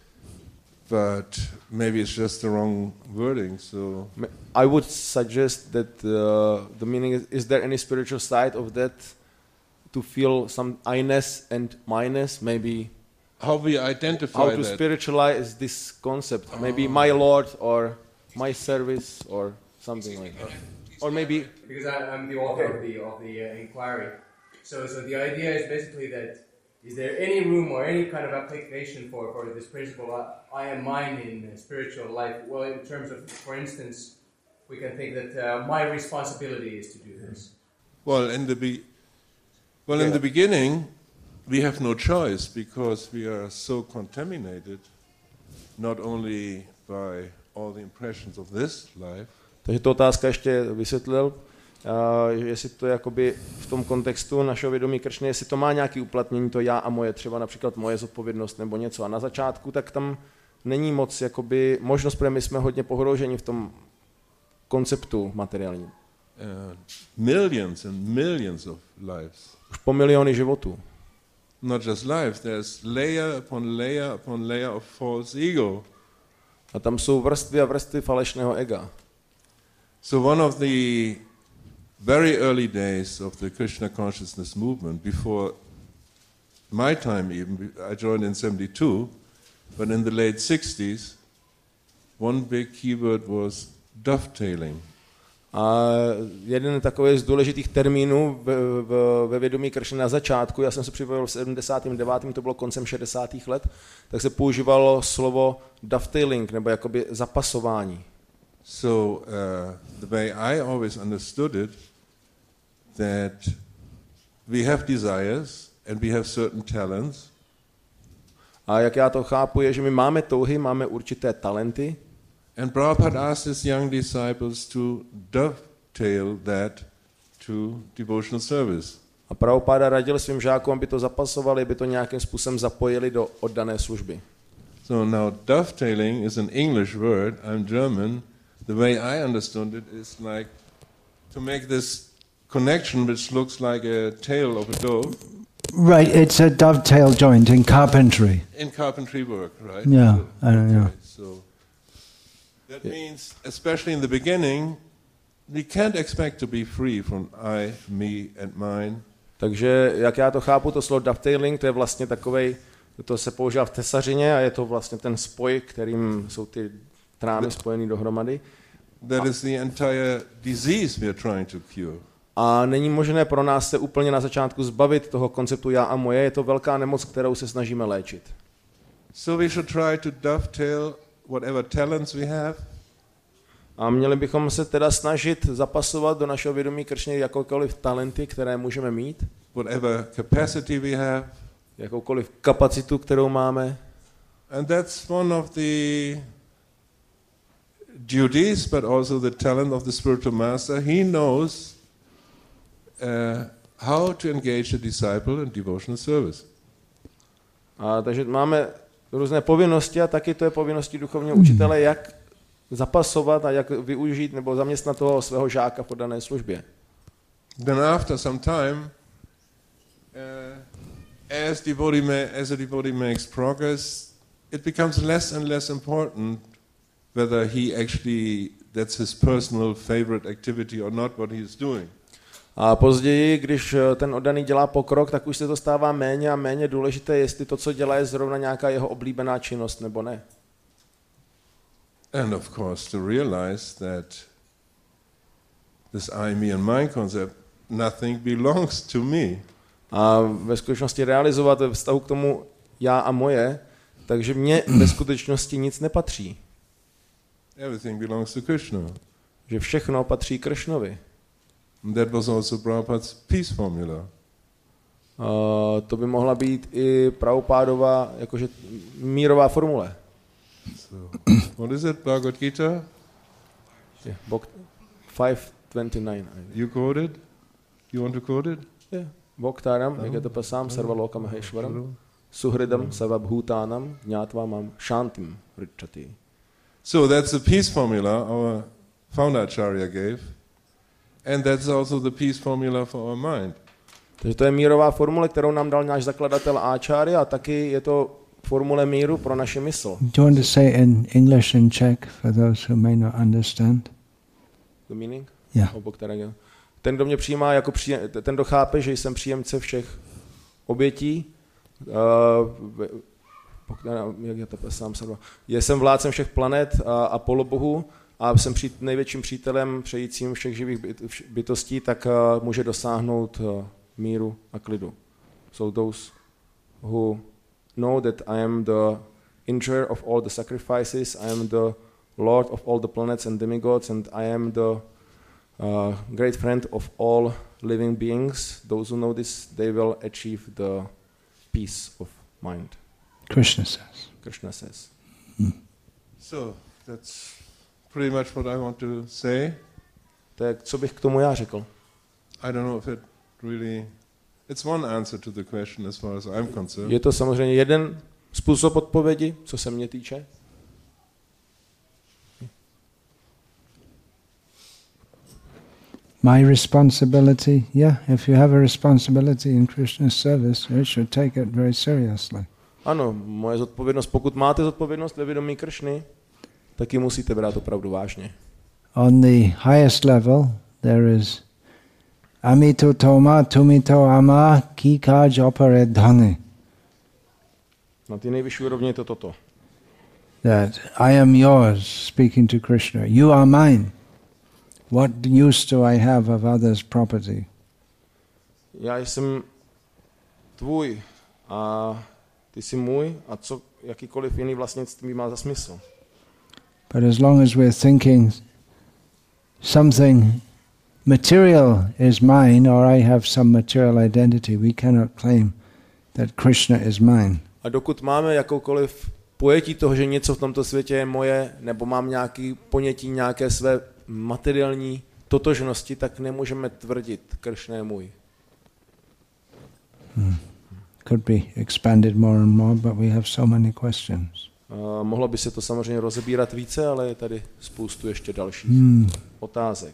but maybe it's just the wrong wording. So I would suggest that the meaning is there any spiritual side of that to feel some I-ness and minus, maybe how we identify how to spiritualize this concept, maybe my Lord or my service or something like that, or maybe because I'm the author of the inquiry. So the idea is basically that is there any room or any kind of application for this principle I am mine in spiritual life? Well, in terms of, for instance, we can think that my responsibility is to do this. Well, in the beginning, we have no choice because we are so contaminated, not only by all the impressions of this life. Takže tu otázka ještě vysvětlil, jestli to jakoby v tom kontextu našeho vědomí Kršny, jestli to má nějaké uplatnění, to já a moje, třeba například moje zodpovědnost nebo něco. A na začátku tak tam není moc jakoby možnost, protože my jsme hodně pohroženi v tom konceptu materiálním. Millions and millions of lives. Už po miliony životů. Not just lives, there's layer upon layer upon layer of false ego. A tam jsou vrstvy a vrstvy falešného ega. So one of the very early days of the Krishna consciousness movement, before my time even, I joined in 72, but in the late 60s, one big keyword was dovetailing. A jeden takový z důležitých termínů ve vědomí Kršny na začátku, já jsem se připojil v 79., to bylo koncem 60. let, tak se používalo slovo dovetailing, nebo jakoby zapasování. So the way I always understood it, that we have desires and we have certain talents, A jak já to chápu, je, že my máme touhy, máme určité talenty. And Prabhupada asked his young disciples to dovetail that to devotional service. A Prabhupada radil svým žákům, aby to zapasovali, aby to nějakým způsobem zapojili do oddané služby. So now dovetailing is an English word. I'm German. The way I understood it is like to make this connection which looks like a tail of a dove. Right, it's a dovetail joint in carpentry. In carpentry work, right? Yeah, okay, so that means, especially in the beginning, we can't expect to be free from I, me and mine. Takže, jak já to chápu, to slovo dovetailing, to je vlastně takovej, to se používá v tesařině a je to vlastně ten spoj, kterým jsou ty trámy spojený dohromady. That is the entire disease we are trying to cure. A není možné pro nás se úplně na začátku zbavit toho konceptu já a moje, je to velká nemoc, kterou se snažíme léčit. So we should try to dovetail whatever talents we have. A měli bychom se teda snažit zapasovat do našeho vědomí Kršny jakoukoliv talenty, které můžeme mít. Whatever capacity we have. Jakoukoliv kapacitu, kterou máme. And that's one of the duties, but also the talent of the spiritual master. He knows how to engage the disciple in devotional service. A takže máme různé povinnosti a taky to je povinností duchovního učitele, jak zapasovat a jak využít nebo zaměstnat toho svého žáka v oddané službě. Then after some time, as a devotee makes progress, it becomes less and less important whether he actually, that's his personal favorite activity or not, what he is doing. A později, když ten oddaný dělá pokrok, tak už se to stává méně a méně důležité, jestli to, co dělá, je zrovna nějaká jeho oblíbená činnost nebo ne. And of course to realize that this I, me and mine concept, nothing belongs to me. A ve skutečnosti realizovat ve vztahu k tomu já a moje, takže mně ve skutečnosti nic nepatří. Everything belongs to Krishna. Že všechno patří Kršnovi. And that was also Prabhupada's peace formula. To by mohla být i Prabhupádova jakože mírová formule. So, what is it, Bhagavad Gita? Yeah, 5:29. You quoted? You want to quote it? Yeah. Bhaktaram, Vigatapasam, Sarvaloka Maheshwaram, Suhridam, Sarvabhutanam, Jnatva Shantim Richati. So that's the peace formula our founder Acharya gave. And that's also the peace formula for our mind. Takže to je mírová formule, kterou nám dal náš zakladatel Acharya a taky je to formule míru pro naši mysl. Do you want to say in English and Czech for those who may not understand? The meaning? Yeah. Ten, kdo mě přijímá jako ten, kdo chápe, že jsem všech obětí, jsem vládcem všech planet a polobohů a jsem největším přítelem přejícím všech živých bytostí, tak může dosáhnout míru a klidu. So those who know that I am the enjoyer of all the sacrifices, I am the lord of all the planets and demigods, and I am the great friend of all living beings. Those who know this, they will achieve the peace of mind. Krishna says. So that's pretty much what I want to say. Tak co bych k tomu já řekl? I don't know if it really. It's one answer to the question as far as I'm concerned. Je to samozřejmě jeden způsob odpovědi, co se mě týče. My responsibility, if you have a responsibility in Krishna's service, you should take it very seriously. Ano, moje zodpovědnost, pokud máte zodpovědnost ve vědomí Kršny, tak ji musíte brát opravdu vážně. On the highest level, there is Amito Toma, Tumito Ama, Kika Jopare Dhani. Na ty nejvyšší úrovni je to toto. That I am yours, speaking to Krishna. You are mine. What use do I have of others' property? Já jsem tvůj a ty jsi můj a co jakýkoliv jiný vlastnictví má za smysl. But as long as we're thinking something material is mine or I have some material identity, we cannot claim that Krishna is mine. A dokud máme jakoukoliv pojetí toho, že něco v tomto světě je moje, nebo mám nějaký ponětí nějaké své materiální totožnosti, tak nemůžeme tvrdit, Kršna je můj. Could be expanded more and more, but we have so many questions. Mohlo by se to samozřejmě rozebírat více, ale je tady spoustu ještě dalších otázek.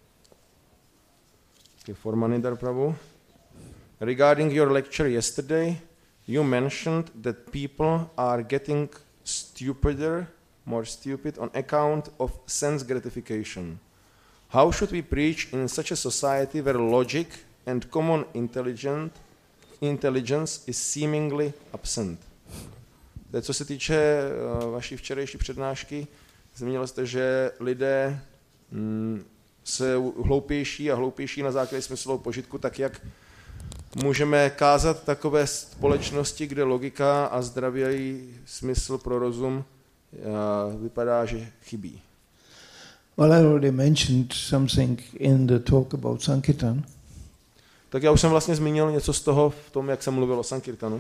For Manindar Prabhu. Regarding your lecture yesterday, you mentioned that people are getting stupider, more stupid, on account of sense gratification. How should we preach in such a society where logic and common intelligence is seemingly absent? Co se týče vaší včerejší přednášky, zmínil jste, že lidé se hloupější a hloupější na základě smyslového požitku, tak jak můžeme kázat takové společnosti, kde logika a zdravý smysl pro rozum vypadá, že chybí. Well, I already mentioned something in the talk about Sankirtan. Tak já už jsem vlastně zmínil něco z toho v tom, jak jsem mluvil o Sankirtanu.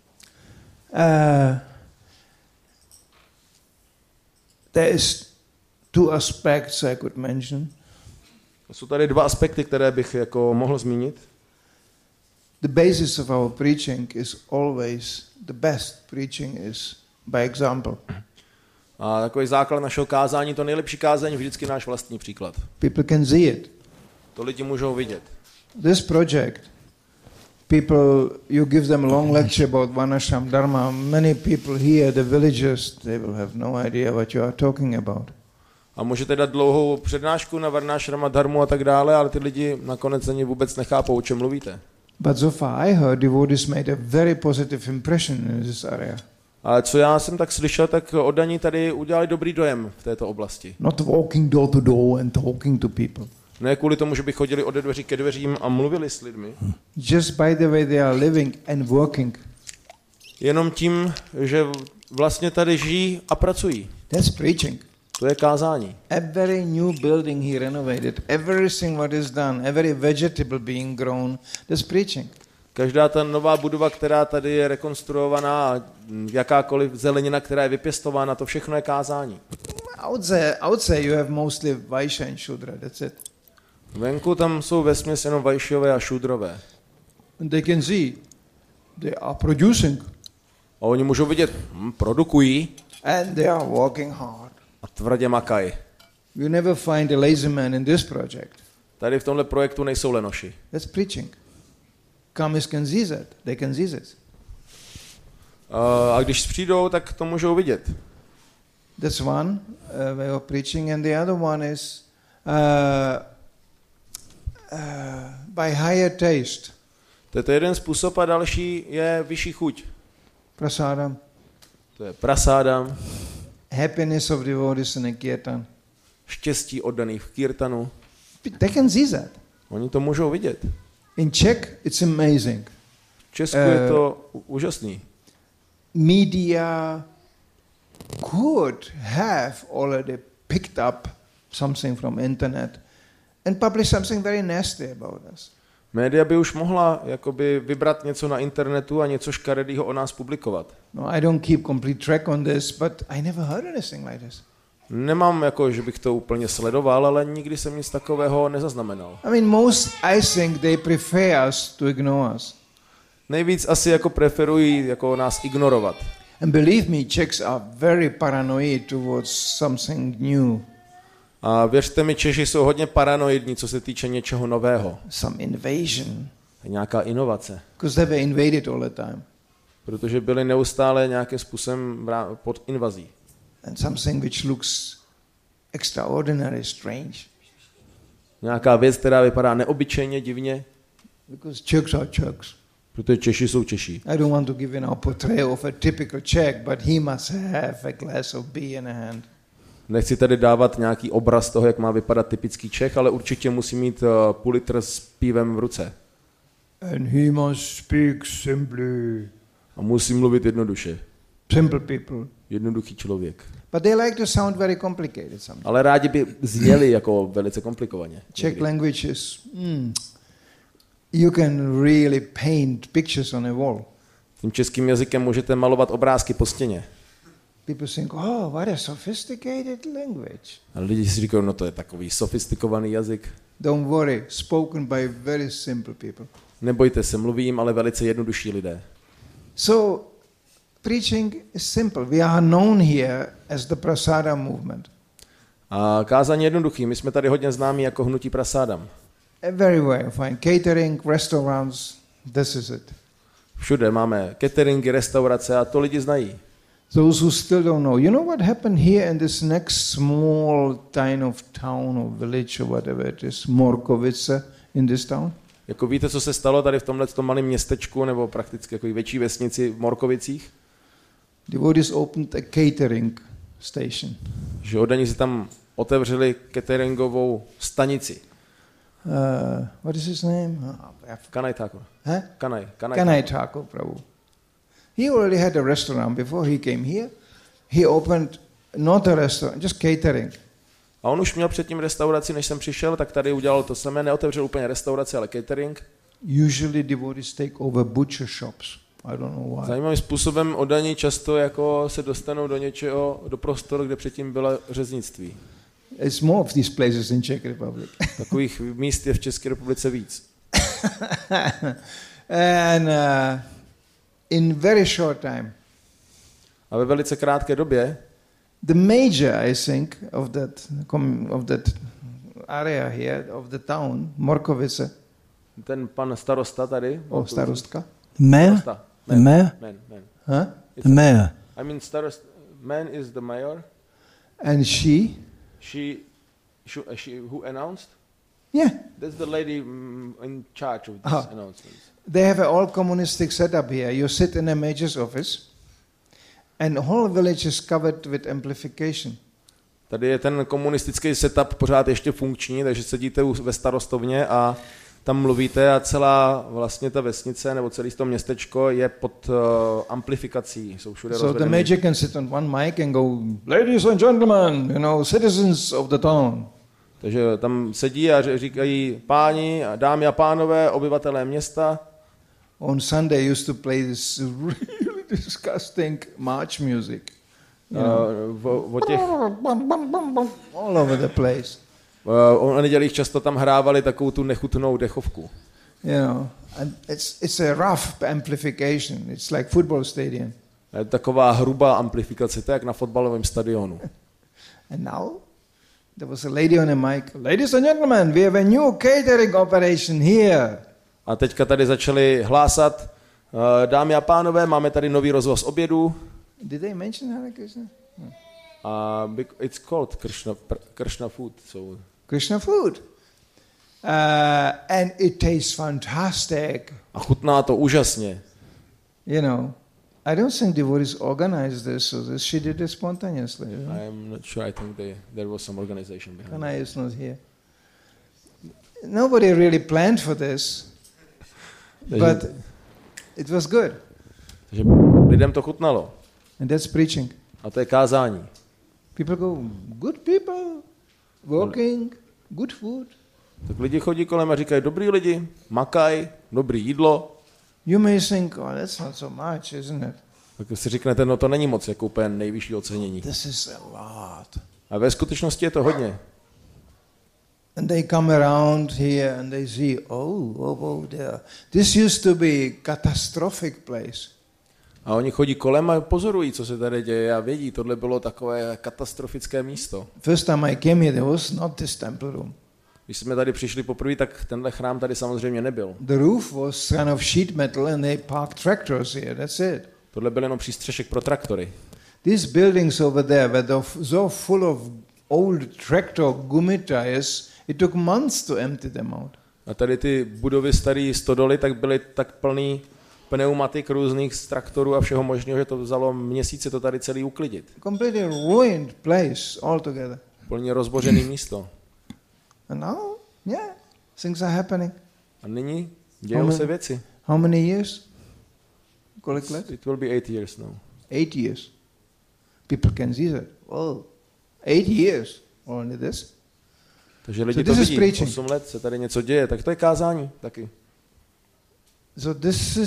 There is two aspects I could mention. Jsou tady dva aspekty, které bych jako mohl zmínit. The basis of our preaching is always, the best preaching is by example. A takový základ našeho kázání, to nejlepší kázání, vždycky náš vlastní příklad. People can see it. To lidi můžou vidět. This project, people, you give them a long lecture about Varnashram Dharma, many people here, the villagers, they will have no idea what you are talking about. A můžete dát dlouhou přednášku na Varnashrama dharmu a tak dále, ale ty lidi nakonec ani vůbec nechápou, o čem mluvíte. But so far I heard devotees made a very positive impression in this area. Ale co já jsem tak slyšel, tak oddaní tady udělali dobrý dojem v této oblasti. Not walking door to door and talking to people. Ne kvůli tomu, že by chodili od dveří ke dveřím a mluvili s lidmi. Just by the way they are living and working. Jenom tím, že vlastně tady žijí a pracují. That's preaching. To je kázání. Every new building he renovated, everything what is done, every vegetable being grown, that's preaching. Každá ta nová budova, která tady je rekonstruovaná, jakákoliv zelenina, která je vypěstována, to všechno je kázání. Outside you have mostly Vaishya and Shudra, that's it. Venku tam jsou vesměs jenom Vajšové a Šudrové. And they can see, they are producing. A oni můžou vidět, produkují. And they are working hard. A tvrdě makají. You never find a lazy man in this project. Tady v tomhle projektu nejsou lenoši. That's preaching. Kamis can see that. They can see this. A když přijdou, tak to můžou vidět. That's one way of preaching, and the other one is by higher taste. To je jeden způsob a další je vyšší chuť. Prasadam. To je prasádam. Happiness of devotees in a kirtan. Štěstí oddaných v kirtanu. They can see that. Oni to můžou vidět. In Czech, it's amazing. V Česku je to úžasný. Media could have already picked up something from internet and publish something very nasty about us. Média by už mohla jakoby vybrat něco na internetu a něco škaredýho o nás publikovat. No, I don't keep complete track on this, but I never heard anything like this. Nemám jako, že bych to úplně sledoval, ale nikdy jsem nic takového nezaznamenal. I mean, most, I think they prefer us to ignore us. Nejvíc asi jako preferují jako nás ignorovat. And believe me, Czechs are very paranoid towards something new. A věřte mi, Češi jsou hodně paranoidní, co se týče něčeho nového. Some invasion. Nějaká inovace. Because they were invaded all the time. Protože byli neustále nějakým způsobem pod invazí. And something which looks extraordinary, strange. Nějaká věc, která vypadá neobyčejně divně. Because Czechs are Czechs. Protože Češi jsou Češi. I don't want to give a portrayal of a typical Czech, but he must have a glass of beer in a hand. Nechci tady dávat nějaký obraz toho, jak má vypadat typický Čech, ale určitě musí mít půl litr s pívem v ruce. And he must speak simply. A musí mluvit jednoduše. Simple people. Jednoduchý člověk. But they like to sound very complicated sometimes. Ale rádi by zněli jako velice komplikovaně. Czech language is, you can really paint pictures on a wall. Tím českým jazykem můžete malovat obrázky po stěně. People think, oh, what a sophisticated language. A lidi si říkají, no to je takový sofistikovaný jazyk. Don't worry, spoken by very simple people. Nebojte se, mluvím, ale velice jednodušší lidé. So, preaching is simple. We are known here as the Prasada movement. A kázání je jednoduchý. My jsme tady hodně známí jako hnutí Prasadam. Everywhere, fine. Catering, restaurants, this is it. Všude máme cateringy, restaurace a to lidi znají. Those who still don't know. You know what happened here in this next small kind of town or village or whatever it is, Morkovice in this town? Jako víte, co se stalo tady v tomhletom malém městečku nebo prakticky jako větší vesnici v Morkovicích? Devotees opened a catering station. Že oddaní si tam otevřeli cateringovou stanici. What is his name? Kanai Thakur. Huh? Kanai Thakur Prabhu. He already had a restaurant before he came here. He opened not a restaurant, just catering. A on už měl předtím restauraci, než jsem přišel, tak tady udělal to samé, neotevřel úplně restauraci, ale catering. Usually devotees take over butcher shops. I don't know why. Zajímavým způsobem oddaní často jako se dostanou do něčeho, do prostoru, kde předtím bylo řeznictví. It's more of these places in Czech Republic. Takových míst je v České republice víc. And in very short time. A ve velice krátké době the major, I think, of that area here, of the town, Morkovice. Ten pan starosta tady. Starostka. Mayor? The mayor? Man. Huh? The mayor. I mean, man is the mayor. And she, who announced? Yeah. That's the lady in charge of these announcements. They have an all communistic setup here. You sit in a major's office, and the whole village is covered with amplification. Tady je ten komunistický setup pořád ještě funkční, takže sedíte ve starostovně a tam mluvíte a celá vlastně ta vesnice nebo celé to městečko je pod amplifikací. Jsou všude so the major can sit on one mic and go, ladies and gentlemen, citizens of the town. Takže tam sedí a říkají páni, dámy a pánové, obyvatelé města. On Sunday used to play this really disgusting march music. All over the place. O nedělích často tam hrávali takovou tu nechutnou dechovku. And it's a rough amplification. It's like football stadium. Taková hrubá amplifikace, to je jak na fotbalovém stadionu. And now there was a lady on a mic. Ladies and gentlemen, we have a new catering operation here. A teďka tady začali hlásat, dámy a pánové, máme tady nový rozvoz obědů. Did they mention Hare Krishna? No. It's called Krishna food. So. Krishna food. And it tastes fantastic. A chutná to úžasně. I don't think devotees organized this, so she did it spontaneously. I am not sure. I think there was some organization behind it. Kanai is not here. Nobody really planned for this, but it was good. Takže lidem to chutnalo. And that's preaching. A to je kázání. People go, good people, working, good food. Tak lidi chodí kolem a říkají, dobrý lidi, makaj, dobrý jídlo. You may think, oh, that's not so much, isn't it? Tak si řeknete, no to není moc jako úplně nejvyšší ocenění. This is a lot. A ve skutečnosti je to hodně. And they come around here and they see, there. This used to be a catastrophic place. A oni chodí kolem a pozorují, co se tady děje a vědí, tohle bylo takové katastrofické místo. First time I came here, there was not this temple room. Když jsme tady přišli poprvé, tak tenhle chrám tady samozřejmě nebyl. The roof was kind of sheet metal and they parked tractors here, that's it. Tohle byl jenom přístřešek pro traktory. These buildings over there were so full of old tractor gummy tires, it took months to empty them out. A tady ty budovy staré stodoly tak byly tak plný pneumatik různých z traktorů a všeho možného, že to vzalo měsíce to tady celý uklidit. Completely ruined place altogether. Plně rozbořený místo. And now, things are happening. A nyní dějou se věci. How many years? Kolik let? It will be 8 years now. 8 years. People can see that. Oh, 8 years. Only this. Takže lidi to vidí. 8 let se tady něco děje, tak to je kázání taky. So this is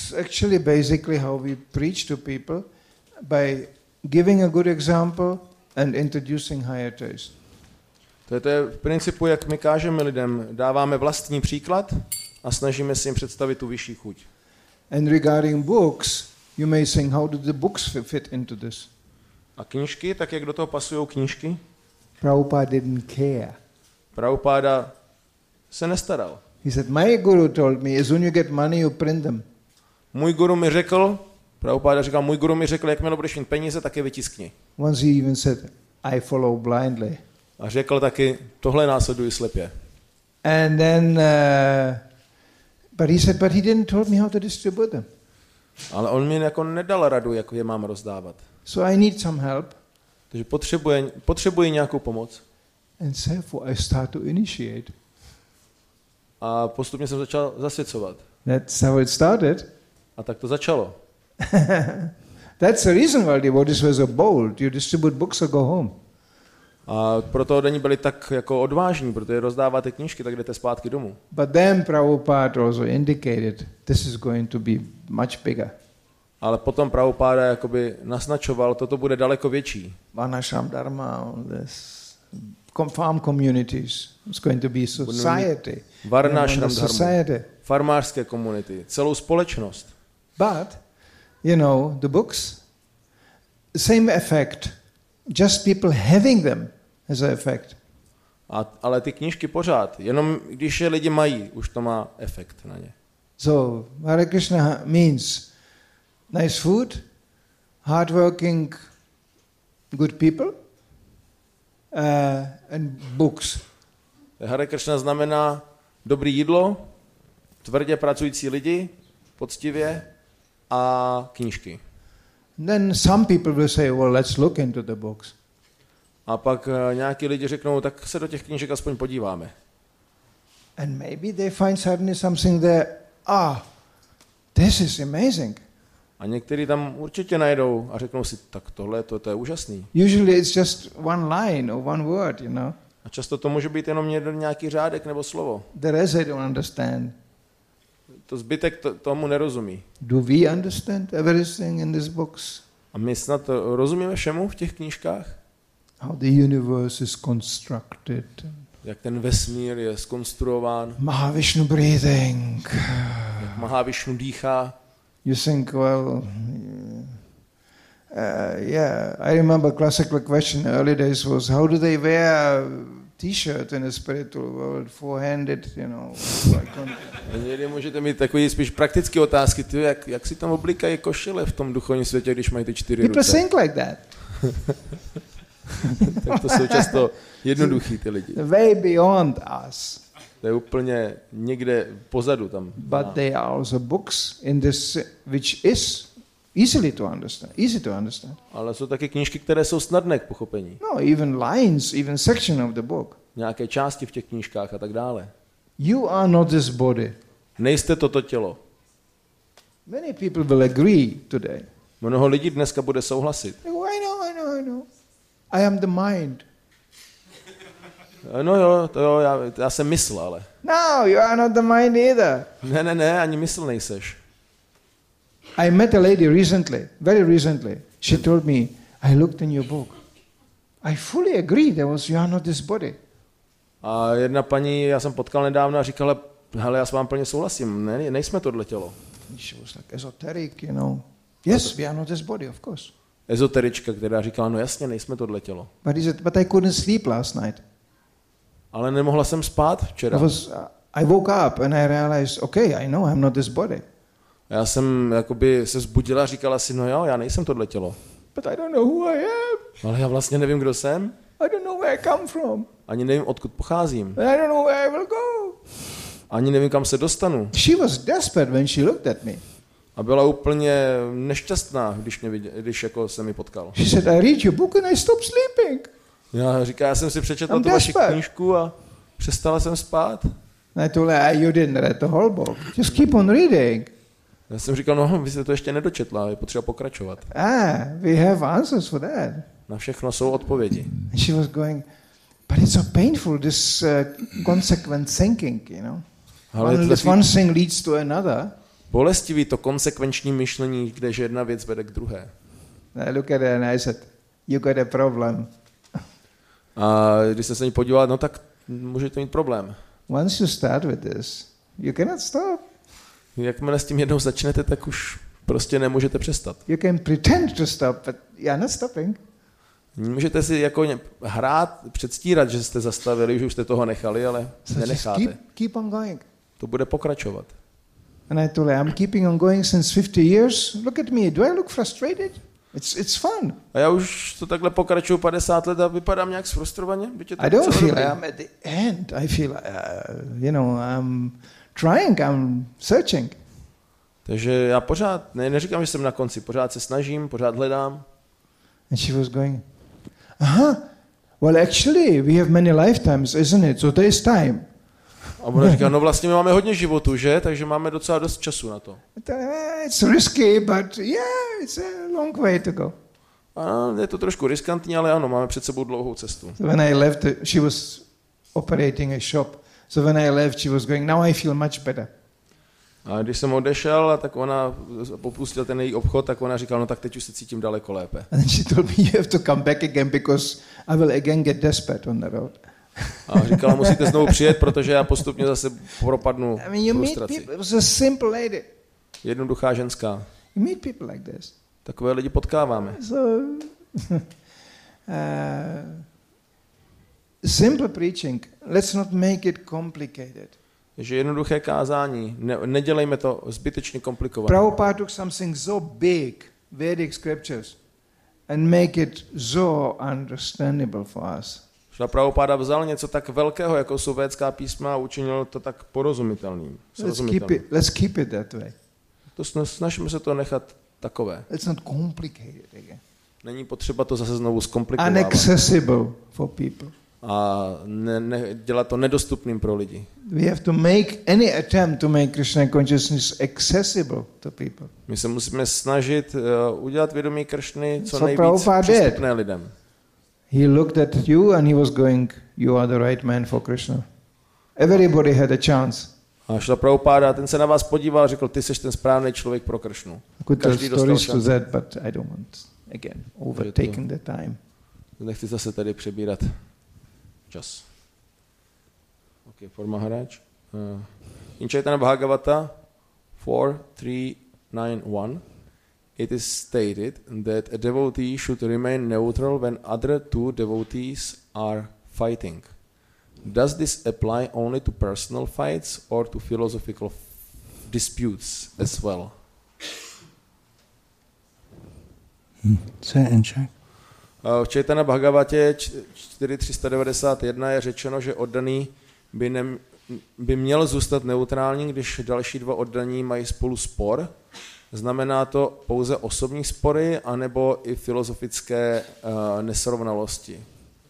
That's actually basically how we preach to people, by giving a good example and introducing higher taste. To je v principu, jak my kážeme lidem. Dáváme vlastní příklad a snažíme si jim představit tu vyšší chuť. And regarding books, you may think, how do the books fit into this? A knížky, tak jak do toho pasují knížky? Prabhupada didn't care. Prabhupada se nestaral. He said, my guru told me, as soon as you get money, you print them. Můj guru mi řekl, Prabhupada říkal, můj guru mi řekl, jakmile budeš mít peníze, tak je vytiskni. Once he even said, I follow blindly. A řekl taky, tohle následuji slepě. And then, but he said, but he didn't told me how to distribute them. Ale on mi jako nedal radu, jak je mám rozdávat. So I need some help. Takže potřebuji nějakou pomoc. And therefore I start to initiate. A postupně jsem začal zasvěcovat. That's how it started. A tak to začalo. That's the reason why devotees were so bold. You distribute books or go home. A proto oni byli tak jako odvážní, protože rozdáváte knížky, tak jdete zpátky domů. But then Prabhupada also indicated this is going to be much bigger. Ale potom Prabhupada jakoby naznačoval, toto bude daleko větší. Varnashram Dharma, this farm communities, it's going to be society. Varnashram Dharma, farmářské komunity, celou společnost. But, you know, the books, same effect, just people having them has an effect. Ale ty knížky pořád, jenom když je lidi mají, už to má efekt na ně. So, Hare Krishna means nice food, hardworking, good people, and books. Hare Krishna znamená dobré jídlo, tvrdě pracující lidi, poctivě a knížky. Then some people will say, well, let's look into the books. A pak nějaký lidi řeknou, tak se do těch knížek aspoň podíváme. And maybe they find suddenly something there, this is amazing. A někteří tam určitě najdou a řeknou si, tak tohle, to je úžasný. Usually it's just one line or one word, you know. A často to může být jenom nějaký řádek nebo slovo. The rest I don't understand. To zbytek tomu nerozumí. Do we understand everything in these books? A my snad rozumíme všemu v těch knížkách? How the universe is constructed. Jak ten vesmír je zkonstruován. Mahavishnu breathing. Jak Mahavishnu dýchá. You think, well, yeah, I remember classical question in the early days was, how do they wear t-shirt in the spiritual world, four-handed, you know. Někdy můžete mít takový spíš praktické otázky, jak si tam oblíkají košile v tom duchovním světě, když mají ty 4 ruce. People think like that. Tak to jsou často jednoduchý ty lidi. Way beyond us. To je úplně někde pozadu tam. But they are also books in this which is easy to understand. Ale jsou taky knížky, které jsou snadné k pochopení. No, even lines, even section of the book. Nějaké části v těch knížkách a tak dále. You are not this body. Nejste toto tělo. Many people will agree today. Mnoho lidí dneska bude souhlasit. I know. I am the mind. No jo, to jo, já jsem mysl, ale. No, you are not the mind either. Ne, ani mysl nejseš. I met a lady recently, very recently. She told me, I looked in your book. I fully agree, you are not this body. A jedna paní, já jsem potkal nedávno a říkala, hele, já s vám plně souhlasím, nejsme tohle tělo. She was like esoteric, you know. Yes, we are not this body, of course. Ezoterička, která říkala, no jasně, nejsme tohle tělo. But I couldn't sleep last night. Ale nemohla jsem spát včera. I woke up and I realized, okay, I know I'm not this body. Já jsem jakoby se vzbudila a říkala si, no jo, já nejsem tohle tělo. But I don't know who I am. Ale já vlastně nevím, kdo jsem. I don't know where I come from. Ani nevím, odkud pocházím. And I don't know where I will go. Ani nevím, kam se dostanu. She was desperate when she looked at me. A byla úplně nešťastná, když jako se mi potkal. She said, I read your book and I stopped sleeping. Já jsem si přečetl tu vaši knížku a přestala jsem spát. I told her, you didn't read the whole book. Just keep on reading. Já jsem říkal, no, vy jste to ještě nedočetla, je potřeba pokračovat. We have answers for that. Na všechno jsou odpovědi. And she was going, but it's so painful, this consequent thinking, you know. One thing leads to another. bolestivý to konsekvenční myšlení, kdeže jedna věc vede k druhé. I look at it and I said, you got a problem. A když jsem se ní podíval, no tak můžete mít problém. Once you start with this, you cannot stop. Jakmile s tím jednou začnete, tak už prostě nemůžete přestat. You can pretend to stop, but you are not stopping. Můžete si jako hrát, předstírat, že jste zastavili, že už jste toho nechali, ale nenecháte. Keep on going. To bude pokračovat. And I told her, I'm keeping on going since 50 years. Look at me. Do I look frustrated? It's fun. A já už to takhle pokračuju 50 let a vypadám nějak zfrustrovaně? I don't feel I'm at the end. I feel, I'm trying, I'm searching. Takže já pořád, neříkám, že jsem na konci, pořád se snažím, pořád hledám. And she was going, well actually we have many lifetimes, isn't it? So there is time. A ona říká, no vlastně my máme hodně životů, že? Takže máme docela dost času na to. It's risky, but yeah, it's a long way to go. Ano, je to trošku riskantní, ale ano, máme před sebou dlouhou cestu. So when I left, she was operating a shop. So when I left, she was going, now I feel much better. A když jsem odešel, tak ona popustil ten její obchod, tak ona říkala, no tak teď už se cítím daleko lépe. And she told me, you have to come back again because I will again get desperate on the road. A říkala, musíte znovu přijet, protože já postupně zase propadnu frustraci. It was a simple lady. Jednoduchá ženská. You meet people like this. Takové lidi potkáváme. So, simple preaching. Let's not make it complicated. Takže jednoduché kázání. Nedělejme to zbytečně komplikované. Prabhupada took something so big, Vedic scriptures, and make it so understandable for us. Šla Prabhupada vzal něco tak velkého, jako jsou védská písma, a učinil to tak porozumitelným. Let's keep it that way. To snažíme se to nechat takové. It's not complicated again. Není potřeba to zase znovu zkomplikovávat. Unaccessible for people. A dělat to nedostupným pro lidi. We have to make any attempt to make Krishna consciousness accessible to people. My se musíme snažit udělat vědomí Kršny co nejvíc přístupné lidem. He looked at you and he was going, you are the right man for Krishna. Everybody had a chance. A šla Prabhupada, ten se na vás podíval a řekl, ty jsi ten správný člověk pro Kršnu. Každý dostal šanci. To that, but I don't want again overtaking the time. Nechci zase tady přebírat čas. Okay, for Maharaj. In Chaitanya Bhagavata 4.3.9.1 it is stated that a devotee should remain neutral when other two devotees are fighting. Does this apply only to personal fights or to philosophical disputes as well? Say it in Czech. V Chaitanya Bhagavatě 4.391 je řečeno, že oddaný by měl zůstat neutrální, když další dva oddaní mají spolu spor. Znamená to pouze osobní spory, anebo i filozofické nesrovnalosti?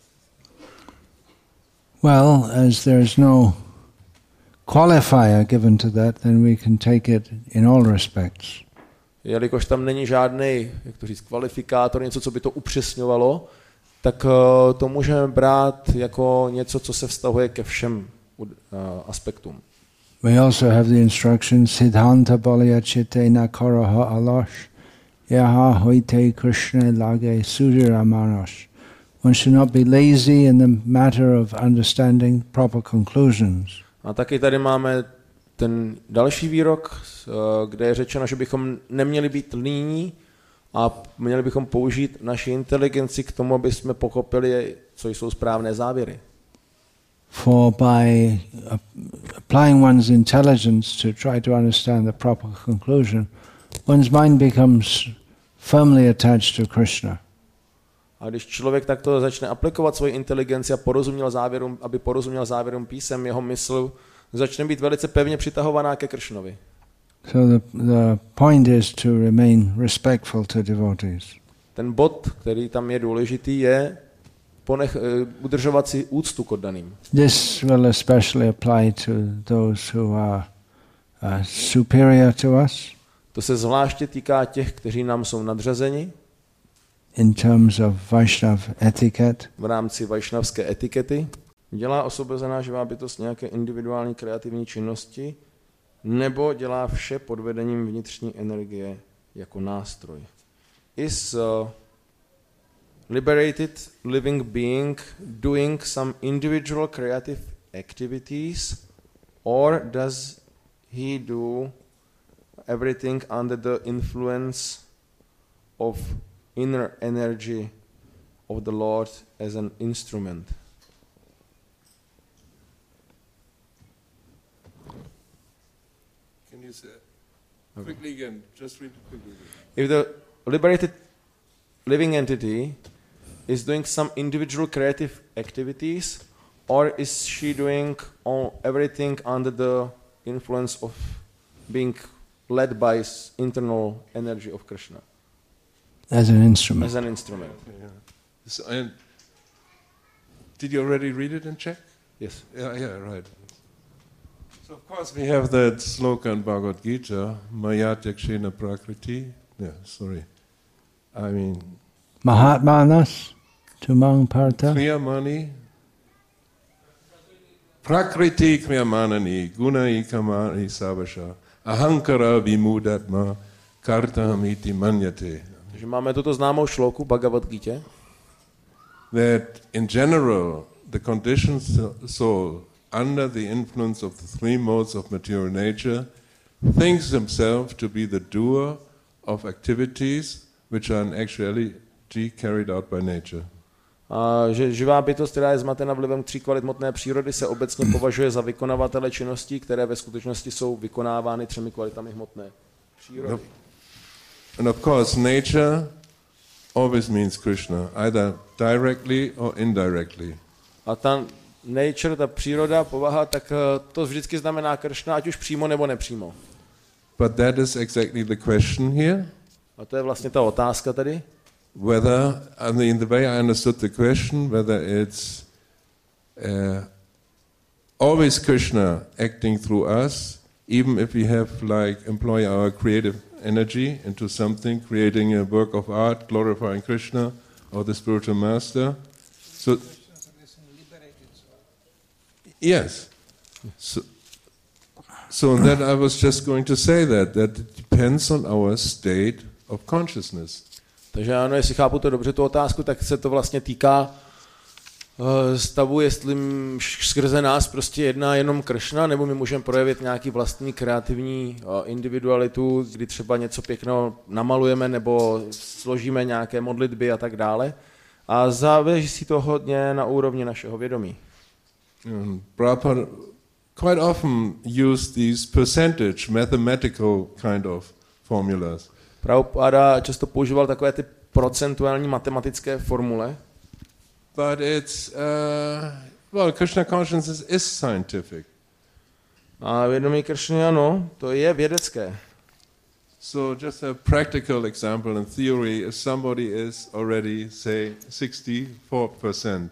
Well, as there is no qualifier given to that, then we can take it in all respects. Jelikož tam není žádný, jak to říct, kvalifikátor, něco, co by to upřesňovalo, tak to můžeme brát jako něco, co se vztahuje ke všem aspektům. We also have the instruction Siddhanta Balya Chitte Nakaraha Alash Yaha Hoite Krishna Lage Sudiramanash. One should not be lazy in the matter of understanding proper conclusions. A taky tady máme ten další výrok, kde je řečeno, že bychom neměli být líní a měli bychom použít naši inteligenci k tomu, aby jsme pochopili, co jsou správné závěry. For by applying one's intelligence to try to understand the proper conclusion, one's mind becomes firmly attached to Krishna. A když člověk takto začne aplikovat svoji inteligenci a aby porozuměl závěrům písem, jeho mysl začne být velice pevně přitahovaná ke Kršnovi. So the point is to remain respectful to devotees. Ten bod, který tam je důležitý, je udržovat si úctu k oddaným. This will especially apply to those who are superior to us. To se zvláště týká těch, kteří nám jsou nadřazeni. In terms of Vaishnav etiquette. V rámci vaishnavské etikety. Dělá osvobozená živá bytost nějaké individuální kreativní činnosti, nebo dělá vše pod vedením vnitřní energie jako nástroj. Is liberated living being doing some individual creative activities, or does he do everything under the influence of inner energy of the Lord as an instrument? Can you say quickly again? Just read it quickly. If the liberated living entity is doing some individual creative activities, or is she doing everything under the influence of being led by internal energy of Krishna? As an instrument. As an instrument. Yeah. So, did you already read it in Czech? Yes. Yeah, right. So of course we have that sloka in Bhagavad Gita, Mayatyakshena Prakriti. Yeah, sorry. I mean... Mahatmanas, Tumang Partha. Kriyamani. Prakriti Kriyamanani, Gunai Kamani Savasha, Ahankara Vimudatma, Kartahamiti Manyate. Takže máme tuto známou šloku Bhagavad Gita. That in general, the conditioned soul, under the influence of the three modes of material nature, thinks himself to be the doer of activities which are in actuality carried out by nature. A že živá bytost, která je zmatena vlivem tří kvalit hmotné přírody, se obecně považuje za vykonavatele činností, které ve skutečnosti jsou vykonávány třemi kvalitami hmotné přírody. And of course, nature always means Krishna, either directly or indirectly. A ta nature, ta příroda, povaha, tak to vždycky znamená Krishna, ať už přímo nebo nepřímo. But that is exactly the question here. A to je vlastně ta otázka tady. Whether, I mean, the way I understood the question, whether it's always Krishna acting through us, even if we have employ our creative energy into something, creating a work of art, glorifying Krishna or the spiritual master. So, yes. So then I was just going to say that it depends on our state of consciousness. Takže ano, jestli chápu to dobře, tu otázku, tak se to vlastně týká stavu, jestli skrze nás prostě jedná jenom Krishna, nebo my můžeme projevit nějaký vlastní kreativní individualitu, kdy třeba něco pěkného namalujeme, nebo složíme nějaké modlitby a tak dále. A záleží to hodně na úrovni našeho vědomí. Prabhupada quite often use these percentage, mathematical kind of formulas. Prabhupada často používal takové ty procentuální matematické formule. But it's, well, Krishna consciousness is scientific. A vědomí Krishny, ano, to je vědecké. So just a practical example in theory, if somebody is already, say, 64%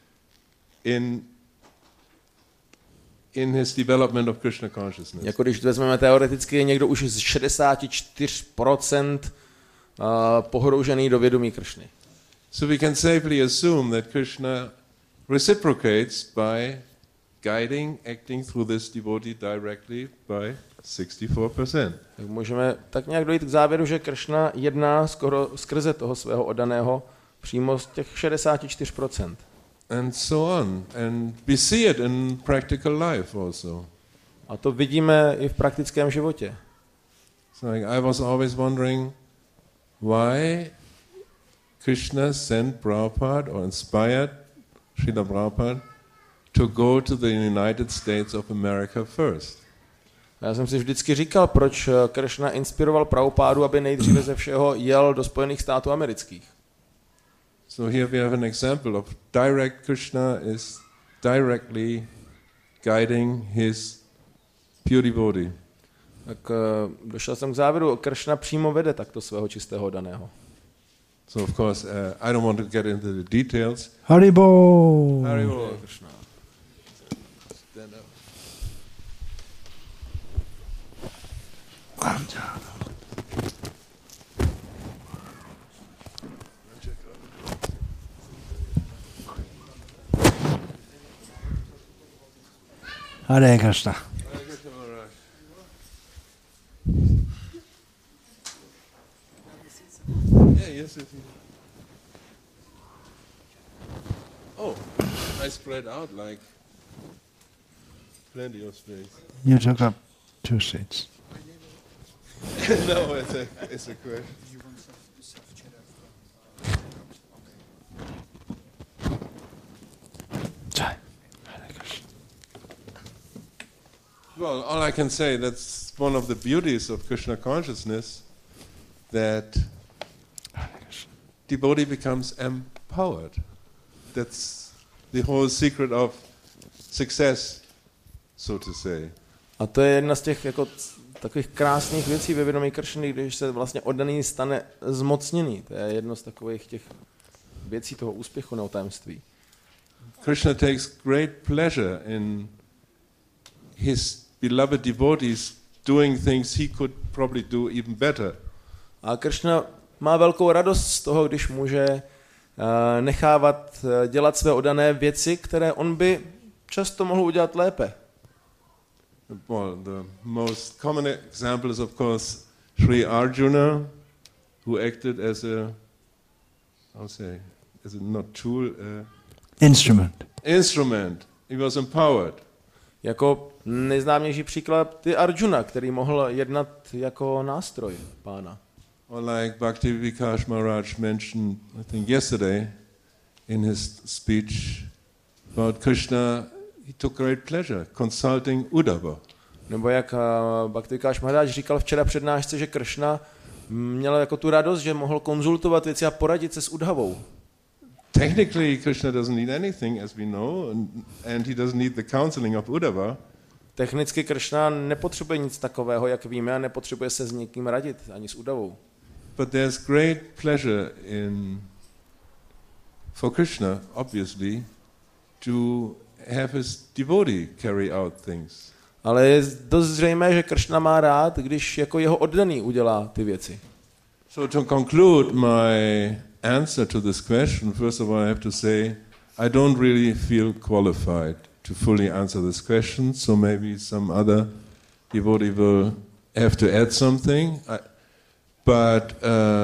in his development of Krishna consciousness. Jako když vezmeme teoreticky, je někdo už z 64% pohroužený do vědomí Krishny. So we can safely assume that Krishna reciprocates by guiding, acting through this devotee directly by 64%. Tak můžeme tak nějak dojít k závěru, že Krishna jedná skoro skrze toho svého oddaného přímo z těch 64%. And so on. And we see it in practical life also. A to vidíme i v praktickém životě. So I was always wondering why Krishna sent Prabhupada or inspired Srila Prabhupada to go to the United States of America first. Já jsem si vždycky říkal, proč Krishna inspiroval Prabhupádu, aby nejdříve ze všeho jel do Spojených států amerických. So here we have an example of direct Krishna is directly guiding his pure devotee. Tak došel jsem k závěru, Krishna přímo vede takto svého čistého daného. So of course, I don't want to get into the details. Haribo! Haribo, Krishna. Stand up. Hare Krishna. Oh, I spread out like plenty of space. You took up 2 seats. No, it's a question. Well, all I can say, that's one of the beauties of Krishna consciousness, that devotee becomes empowered. That's the whole secret of success, so to say. A to je jedna z těch jako takových krásných věcí ve vědomí Kršny, když se vlastně oddaný stane zmocněný. To je jedno z takových těch věcí toho úspěchu nebo tajemství. Krishna takes great pleasure in his beloved devotees doing things he could probably do even better. A Kršna má velkou radost z toho, když může nechávat dělat své oddané věci, které on by často mohl udělat lépe. Well, the most common example is, of course, Sri Arjuna, who acted as a, as a not tool, instrument. He was empowered. Jako nejznámější příklad je Arjuna, který mohl jednat jako nástroj pána. Or like Bhakti Vikash Maharaj mentioned, I think yesterday, in his speech about Krishna, he took great pleasure consulting Uddhava. Nebo jak Bhakti Vikash Maharaj říkal včera přednášce, že Kršna měl jako tu radost, že mohl konzultovat věci a poradit se s Uddhavou. Technically, Krishna doesn't need anything, as we know, and he doesn't need the counseling of Uddhava. Technicky Kršna nepotřebuje nic takového, jak víme, a nepotřebuje se s někým radit, ani s Uddhavou. But there's great pleasure for Krishna, obviously, to have his devotee carry out things. Ale je dost zřejmé, že Kršna má rád, když jako jeho oddaný udělá ty věci. So to conclude my answer to this question, first of all I have to say I don't really feel qualified to fully answer this question, so maybe some other devotee will have to add something. But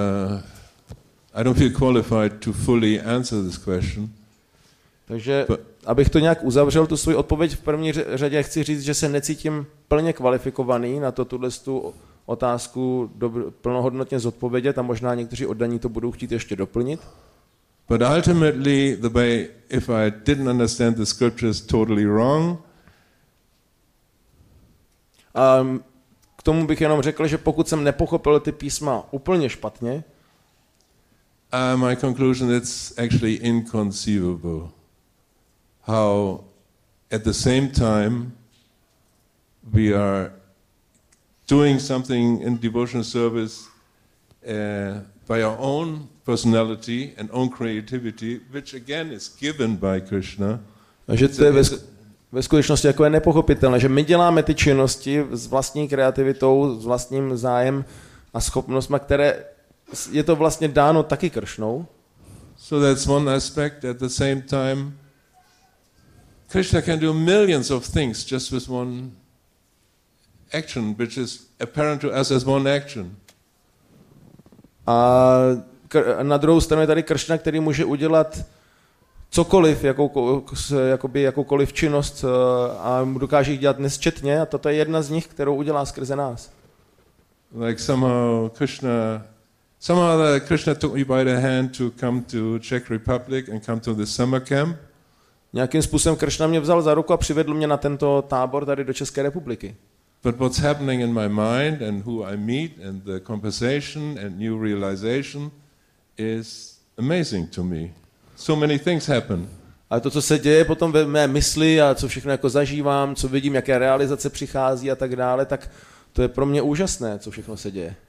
I don't feel qualified to fully answer this question. Takže, abych to nějak uzavřel, tu svou odpověď v první řadě chci říct, že se necítím plně kvalifikovaný na tu otázku plnohodnotně zodpovědět a možná někteří oddaní to budou chtít ještě doplnit. But ultimately, the way, if I didn't understand the scriptures totally wrong, k tomu bych jenom řekl, že pokud jsem nepochopil ty písma úplně špatně, my conclusion, it's actually inconceivable how at the same time we are doing something in devotional service by our own personality and own creativity, which again is given by Krishna. Takže to je ve skutečnosti jako je nepochopitelné, že my děláme ty činnosti s vlastní kreativitou, s vlastním zájem a schopnostmi, které je to vlastně dáno taky Kršnou. So that's one aspect. At the same time, Krishna can do millions of things just with one action, which is apparent to us as one action. A na druhou stranu je tady Kršna, který může udělat cokoliv, jakoukoliv činnost a dokáže jich dělat nesčetně a toto je jedna z nich, kterou udělá skrze nás. Like somehow Krishna took me by the hand to come to Czech Republic and come to the summer camp. Nějakým způsobem Kršna mě vzal za ruku a přivedl mě na tento tábor tady do České republiky. But what's happening in my mind and who I meet and the conversation and new realization is amazing to me. So many things happen. A to, co se děje potom ve mé mysli a co všechno jako zažívám, co vidím, jaké realizace přichází a tak dále, tak to je pro mě úžasné, co všechno se děje.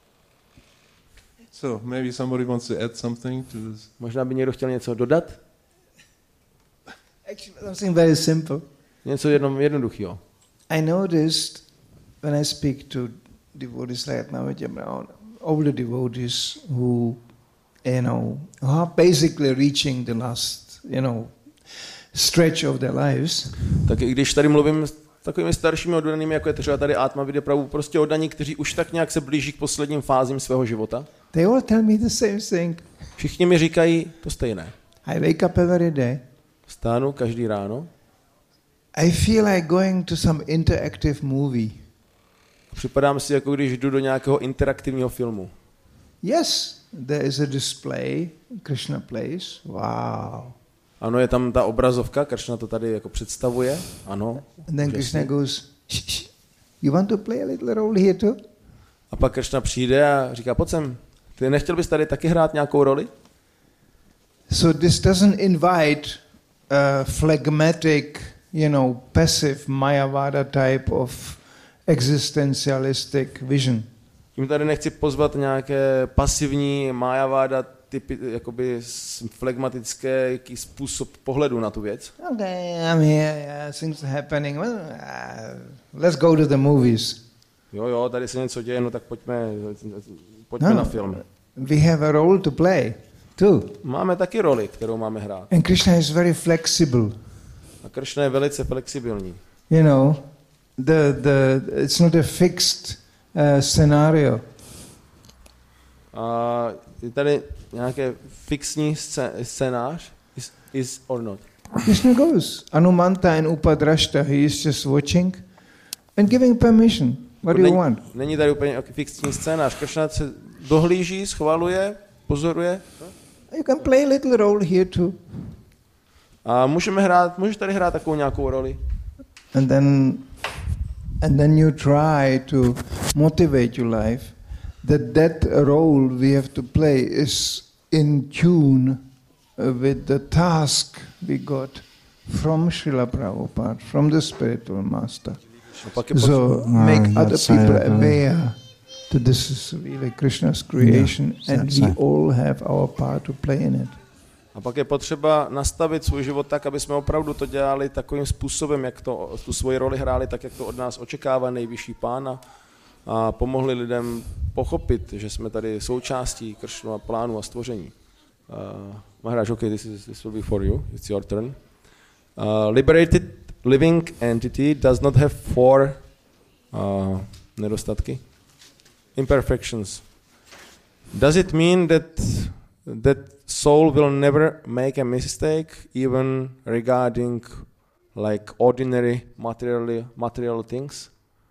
So maybe somebody wants to add something to this. Možná by někdo chtěl něco dodat? Actually, something very simple. Něco jednoduchého. I noticed when I speak to devotees like Navajamra, older devotees who are basically reaching the last, stretch of their lives. Tak i když tady mluvím s takovými staršími oddanými, jako je třeba tady Atma Vidya Prabhu, prostě oddaní, kteří už tak nějak se blíží k posledním fázím svého života. They all tell me the same thing. Všichni mi říkají to stejné. I wake up every day. Vstánu každý ráno. I feel like going to some interactive movie. Připadám si, jako když jdu do nějakého interaktivního filmu. Yes, there is a display. Krishna plays. Wow. Ano, je tam ta obrazovka, Krishna to tady jako představuje. Ano. And then Krishna goes, you want to play a little role here too? A pak Krishna přijde a říká, pojď sem, ty nechtěl bys tady taky hrát nějakou roli? So this doesn't invite a phlegmatic, passive Mayavada type of existentialistic vision. Tím tady nechci pozvat nějaké pasivní Mayavada typy, jakoby flegmatické způsob pohledu na tu věc. Okay, I'm here, things are happening. Well, let's go to the movies. Jo, tady se něco děje, no tak pojďme na film. We have a role to play too. Máme taky roli, kterou máme hrát. And Krishna is very flexible. A Krishna je velice flexibilní. It's not a fixed scenario. A je tady nějaké fixní scénář? Is or not? Krishna goes. Anumanta and Upadrashta, he is just watching and giving permission. What do you want? Není tady úplně fixní scénář. Krishna se dohlíží, schvaluje, pozoruje. You can play a little role here too. A můžeš tady hrát takovou nějakou roli. And then you try to motivate your life that role we have to play is in tune with the task we got from Srila Prabhupada, from the spiritual master. So make other people aware that this is really Krishna's creation and we all have our part to play in it. A pak je potřeba nastavit svůj život tak, aby jsme opravdu to dělali takovým způsobem, jak tu svoji roli hráli, tak jak to od nás očekává nejvyšší Pán a pomohli lidem pochopit, že jsme tady součástí Krishnova plánu a stvoření. Maharaj, okay, this will be for you. It's your turn. Liberated living entity does not have four nedostatky, imperfections. Does it mean that soul will never make a mistake, even regarding like ordinary material things?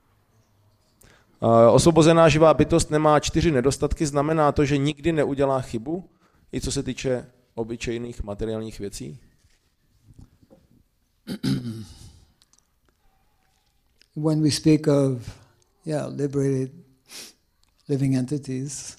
Osvobozená živá bytost nemá 4 nedostatky, znamená to, že nikdy neudělá chybu, i co se týče obyčejných materiálních věcí? When we speak of liberated living entities,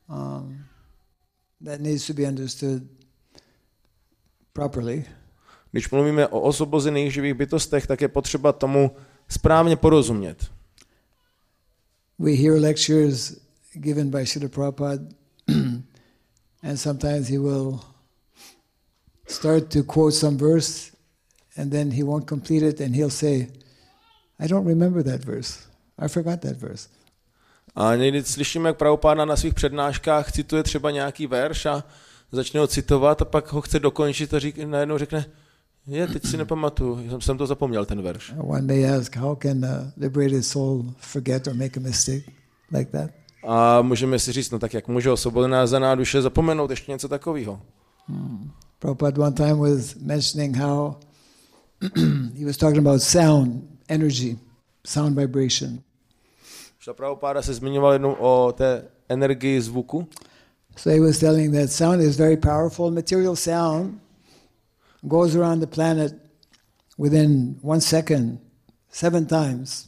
that needs to be understood properly. Když mluvíme o osvobozených živých bytostech, tak je potřeba tomu správně porozumět. We hear lectures given by Srila Prabhupada, and sometimes he will start to quote some verse, and then he won't complete it, and he'll say, I don't remember that verse. I forgot that verse. A někdy slyšíme, jak Prabhupáda na svých přednáškách cituje třeba nějaký verš a začne ho citovat a pak ho chce dokončit a najednou řekne, teď si nepamatuju, jsem to zapomněl, ten verš. One may ask, how can a liberated soul forget or make a mistake like that? A můžeme si říct, tak jak může osvobozená duše zapomenout ještě něco takového? Prabhupada one time was mentioning how he was talking about sound, energy, sound vibration. Prabhupada se zmiňoval jednou o té energii zvuku. So he was telling that sound is very powerful. Material sound goes around the planet within 1 second, 7 times.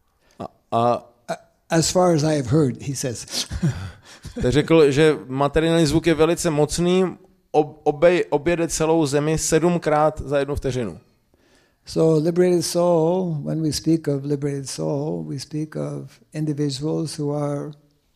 As far as I have heard, he says. Tak řekl, že materiální zvuk je velice mocný, objede celou zemi 7krát za 1 vteřinu. So liberated soul, when we speak of liberated soul, we speak of individuals who are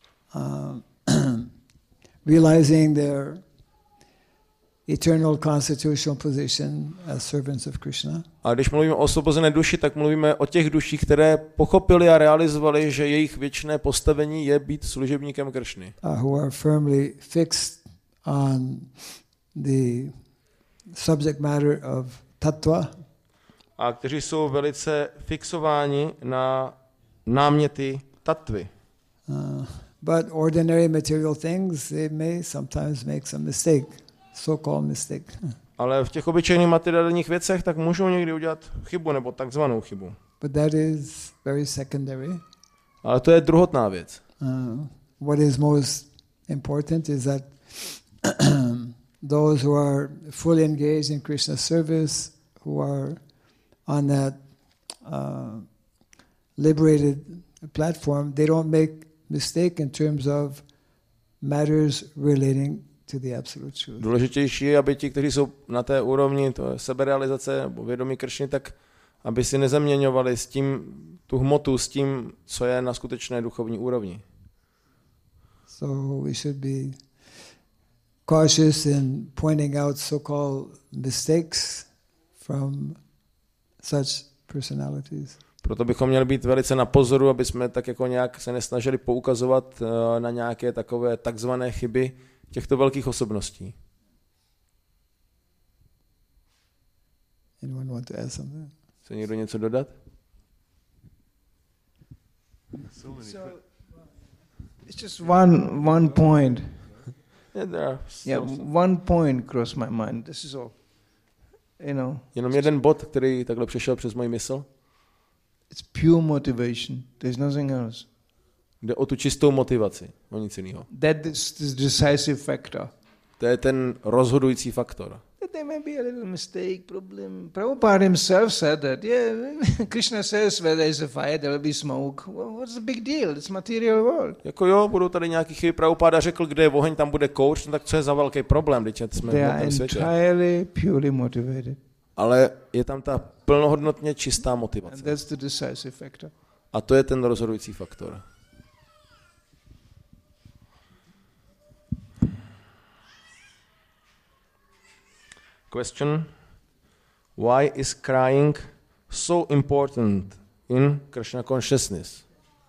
realizing their eternal constitutional position as servants of Krishna. A když mluvíme o osvobozené duši, tak mluvíme o těch duších, které pochopili a realizovali, že jejich věčné postavení je být služebníkem Kršny. Who are firmly fixed on the subject matter of tattva. A kteří jsou velice fixováni na náměty tattvy. But ordinary material things, they may sometimes make some mistake, so-called mistake. Ale v těch obyčejných materiálních věcech tak můžou někdy udělat chybu nebo takzvanou chybu. But that is very secondary. Ale to je druhotná věc. What is most important is that those who are fully engaged in Krishna service, who are on that liberated platform, they don't make mistake in terms of matters relating to the absolute truth. Důležitější je, aby ti, kteří jsou na té úrovni to seberealizace nebo vědomí Kršny, tak aby si nezaměňovali s tím tu hmotu s tím, co je na skutečné duchovní úrovni. So we should be cautious in pointing out so-called mistakes from such personalities. Proto bychom měli být velice na pozoru, aby jsme tak jako nějak se nesnažili poukazovat na nějaké takové takzvané chyby těchto velkých osobností. Anyone want to add something? Chce někdo něco dodat? So, it's just one point. One point crossed my mind. This is all. You know. Jenom jeden bod, který takhle přešel přes moji mysl. It's pure motivation. There's nothing else. Jde o tu čistou motivaci, o nic jiného. That is the decisive factor. To je ten rozhodující faktor. There may be a little mistake, problem. Prabhupada himself said that. Yeah, Krishna says where there is a fire, there will be smoke. Well, what's the big deal? It's material world. Jako jo, budou tady nějaký chyby. Prabhupada řekl, kde je oheň, tam bude kouř, no tak co je za velký problém, když jsme They v are tom světě. entirely purely motivated. Ale je tam ta plnohodnotně čistá motivace. And that's the decisive factor. A to je ten rozhodující faktor. Question: Why is crying so important in Krishna consciousness?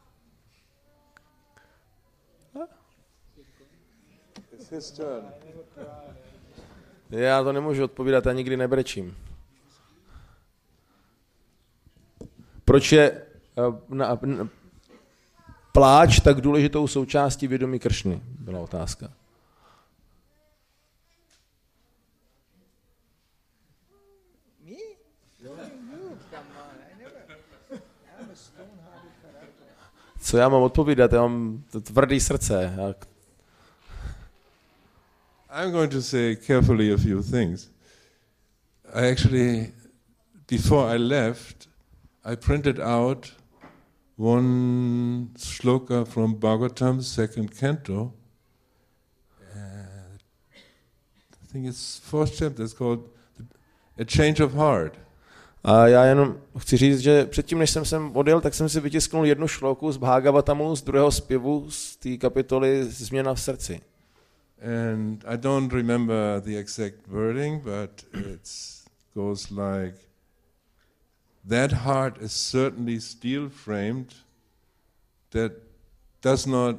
It's his turn. Já to nemůžu odpovídat, já nikdy nebrečím. Proč je pláč tak důležitou součástí vědomí Kršny? Byla otázka. Co já mám odpovídat? Já mám tvrdý srdce. I'm going to say carefully a few things. I actually, before I left, I printed out one shloka from Bhagavatam, second canto. I think it's fourth chapter. It's called A Change of Heart. A já jenom chci říct, že předtím, než jsem sem odjel, tak jsem si vytisknul jednu šloku z Bhagavatamu, z druhého zpěvu, z té kapitoly Změna v srdci. And I don't remember the exact wording, but it goes like, that heart is certainly steel-framed, that does not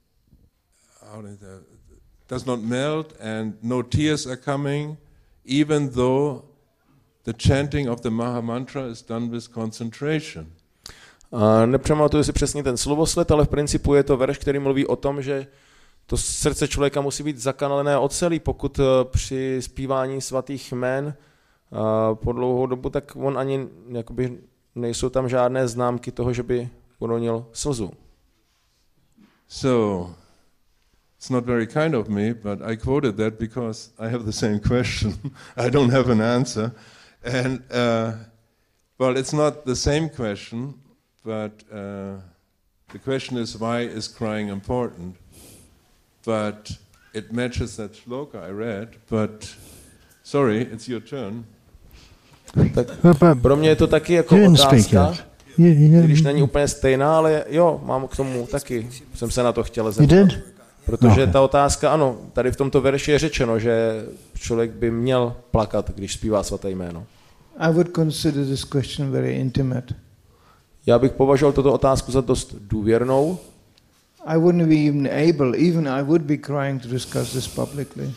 melt, and no tears are coming, even though the chanting of the Maha Mantra is done with concentration. Nepřematuju si přesně ten slovosled, ale v principu je to verš, který mluví o tom, že to srdce člověka musí být zakanalené ocelí, pokud při zpívání svatých jmén po dlouhou dobu, tak on ani jakoby nejsou tam žádné známky toho, že by uronil slzu. So, it's not very kind of me, but I quoted that because I have the same question. I don't have an answer. And, well, it's not the same question, but the question is, why is crying important? But it matches that shloka I read, but sorry, it's your turn. Tak pro mě je to taky jako otázka, když není úplně stejná, ale jo, mám k tomu taky, jsem se na to chtěl zeptat. Protože ta otázka, ano, tady v tomto verši je řečeno, že člověk by měl plakat, když zpívá svaté jméno. I would consider this question very intimate. Já bych považoval tuto otázku za dost důvěrnou. I wouldn't be even I would be crying to discuss this publicly.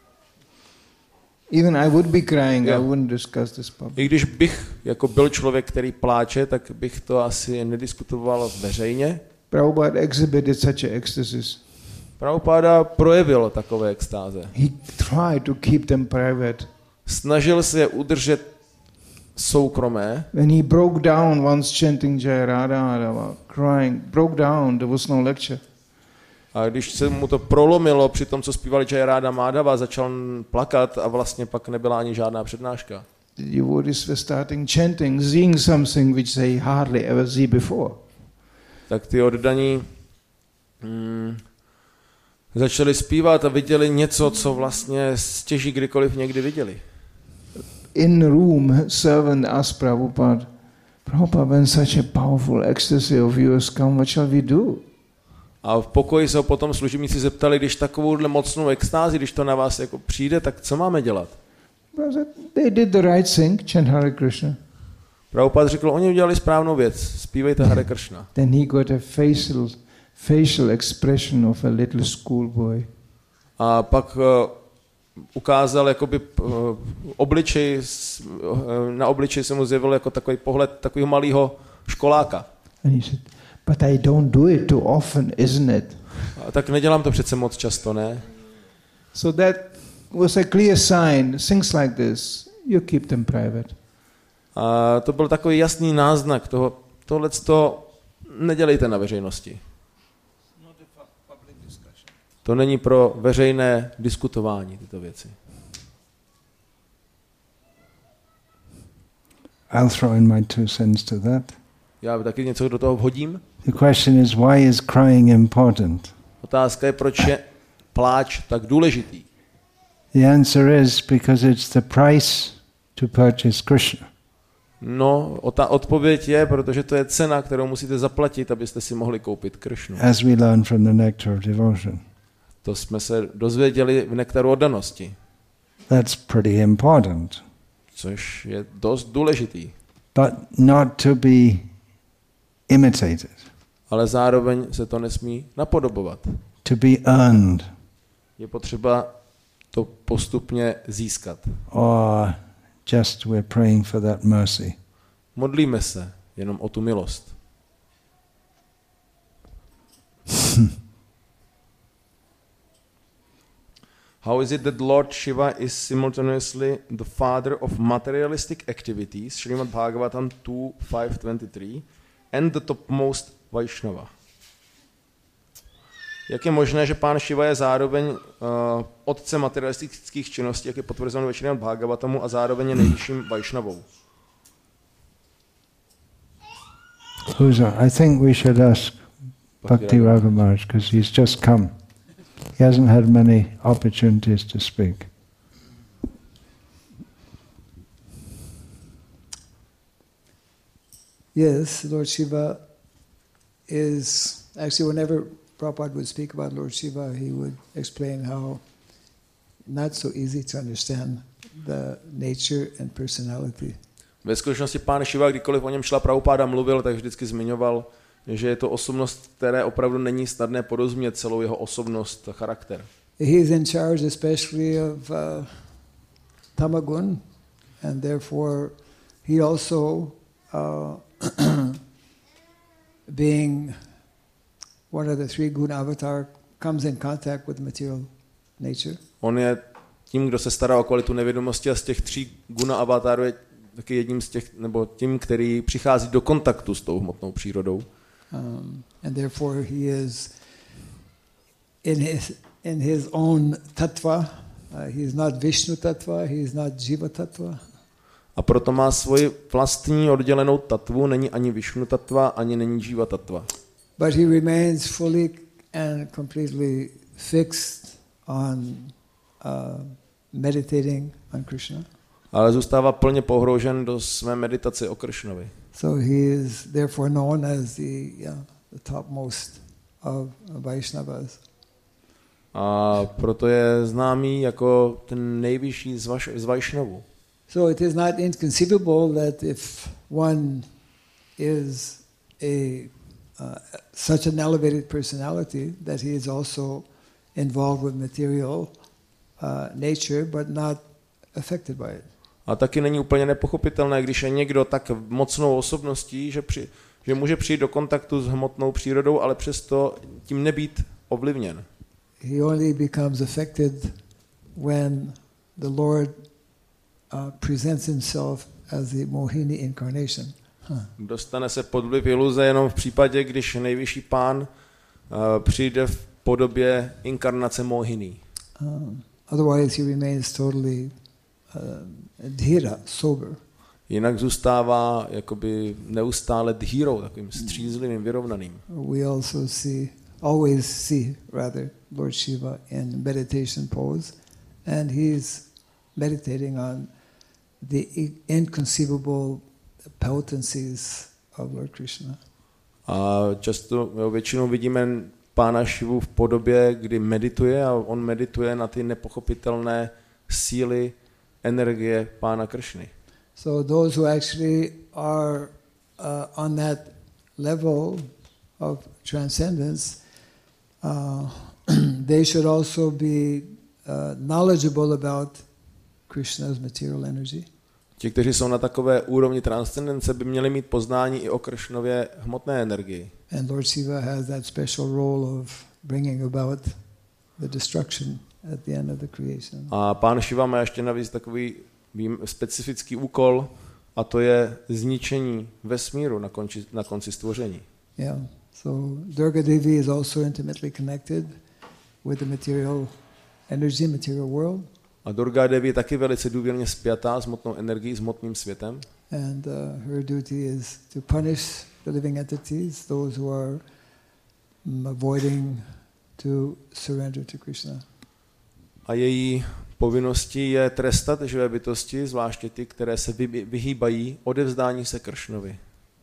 Even I would be crying, I wouldn't discuss this publicly. I když bych jako byl člověk, který pláče, tak bych to asi nediskutoval veřejně. Prabhupada exhibited such a ecstasies. Prabhupada projevil takové extáze. He tried to keep them private. Snažil se je udržet soukromé. When he broke down once chanting Jai Radha Radha, crying, broke down, there was no lecture. A když se mu to prolomilo při tom, co zpívali Jai Radha Madhava, začal plakat a vlastně pak nebyla ani žádná přednáška. The devotees were starting chanting, seeing something which they hardly ever see before. Tak ty oddaní začali zpívat a viděli něco, co vlastně stěží kdykoliv někdy viděli. In the room, servant asked Prabhupada, Prabhupada, when such a powerful ecstasy of yours come, what shall we do? A v pokoji se ho potom služebníci zeptali, když takovouhle mocnou extázi, když to na vás jako přijde, tak co máme dělat? They did the right thing, chant Hare Krishna. Prabhupada řekl, oni udělali správnou věc, zpívejte Hare Krishna. Then he got a facial expression of a little schoolboy. A pak ukázal jakoby obličej, na obličeji se mu zjevil jako takový pohled takového malého školáka. And he said, but I don't do it too often, isn't it? A tak nedělám to přece moc často, ne? So that was a clear sign, things like this, you keep them private. A to byl takový jasný náznak toho, tohleto nedělejte na veřejnosti. To není pro veřejné diskutování, tyto věci. I'll throw in my 2 cents to that. Já taky něco do toho vhodím. The question is, why is crying important? Otázka je, proč je pláč tak důležitý. The answer is because it's the price to purchase Krishna. No, ta odpověď je, protože to je cena, kterou musíte zaplatit, abyste si mohli koupit Krishnu. As we learn from the nectar of devotion. To jsme se dozvěděli v nektaru oddanosti. That's pretty important. Což je dost důležitý. But not to be imitated. Ale zároveň se to nesmí napodobovat. To be earned. Je potřeba to postupně získat. Or just we're praying for that mercy. Modlíme se jenom o tu milost. How is it that Lord Shiva is simultaneously the father of materialistic activities, Srimad Bhagavatam 2.5.23, and the topmost Vaishnava? Jak je možné, že pán Shiva je zároveň otcem materialistických činností, jak je potvrzeno ve Srimad Bhagavatamu, a zároveň je nejvyšším Vaishnavou? I think we should ask Bhakti Raga Maharaj, because he's just come. He hasn't had many opportunities to speak. Yes, Lord Shiva is actually, whenever Prabhupada would speak about Lord Shiva, he would explain how not so easy to understand the nature and personality. Ve skutečnosti pán Shiva, kdykoliv o něm šla Prabhupada mluvil, tak vždycky zmiňoval, že je to osobnost, které opravdu není snadné porozumět celou jeho osobnost a charakter. He is in charge especially of Tamagun, and therefore he also, being one of the 3 guna avatar, comes in contact with material nature. On je tím, kdo se stará o kvalitu nevědomosti, a z těch 3 guna avatarů je taky jedním z těch, nebo tím, který přichází do kontaktu s tou hmotnou přírodou. And therefore he is in his own tattva. He is not Vishnu tattva, he is not Jiva tattva. A proto má svoji vlastní oddělenou tatvu, není ani Vishnu tattva, ani není Jiva tattva. But he remains fully and completely fixed on meditating on Krishna. Ale zůstává plně pohroužen do své meditace o Krishnovi. So he is therefore known as the topmost of Vaishnavas. A proto je známý jako ten nejvyšší z Vaishnavů. So it is not inconceivable that if one is such an elevated personality, that he is also involved with material nature, but not affected by it. A taky není úplně nepochopitelné, když je někdo tak mocnou osobností, Že může přijít do kontaktu s hmotnou přírodou, ale přesto tím nebýt ovlivněn. He only becomes affected when the Lord presents himself as the Mohini incarnation. Dostane se pod vliv iluze jenom v případě, když nejvyšší pán přijde v podobě inkarnace Mohini. Otherwise he remains totally dhira, sober. Jinak zůstává jakoby neustále dhírou, takovým střízlivým, vyrovnaným. We also always see Lord Shiva in meditation pose, and he's meditating on the inconceivable potencies of Lord Krishna. A většinou vidíme pána Šivu v podobě, kdy medituje a on medituje na ty nepochopitelné síly, energie pána Kršny. So those who actually are on that level of transcendence, they should also be knowledgeable about Krishna's material energy. Ti, kteří jsou na takové úrovni transcendence, by měli mít poznání i o Kršnově hmotné energii. And Lord Shiva has that special role of bringing about the destruction at the end of the creation. A pán Šiva má ještě navíc takový specifický úkol, a to je zničení vesmíru na konci stvoření. Yeah. So Durga Devi is also intimately connected with the material energy, material world. A Durga Devi je taky velice důvěrně spjatá s hmotnou energií, s hmotným světem. And her duty is to punish the living entities, those who are avoiding to surrender to Krishna. A její povinností je trestat živé bytosti, zvláště ty, které se vyhýbají odevzdání se Kršnovi.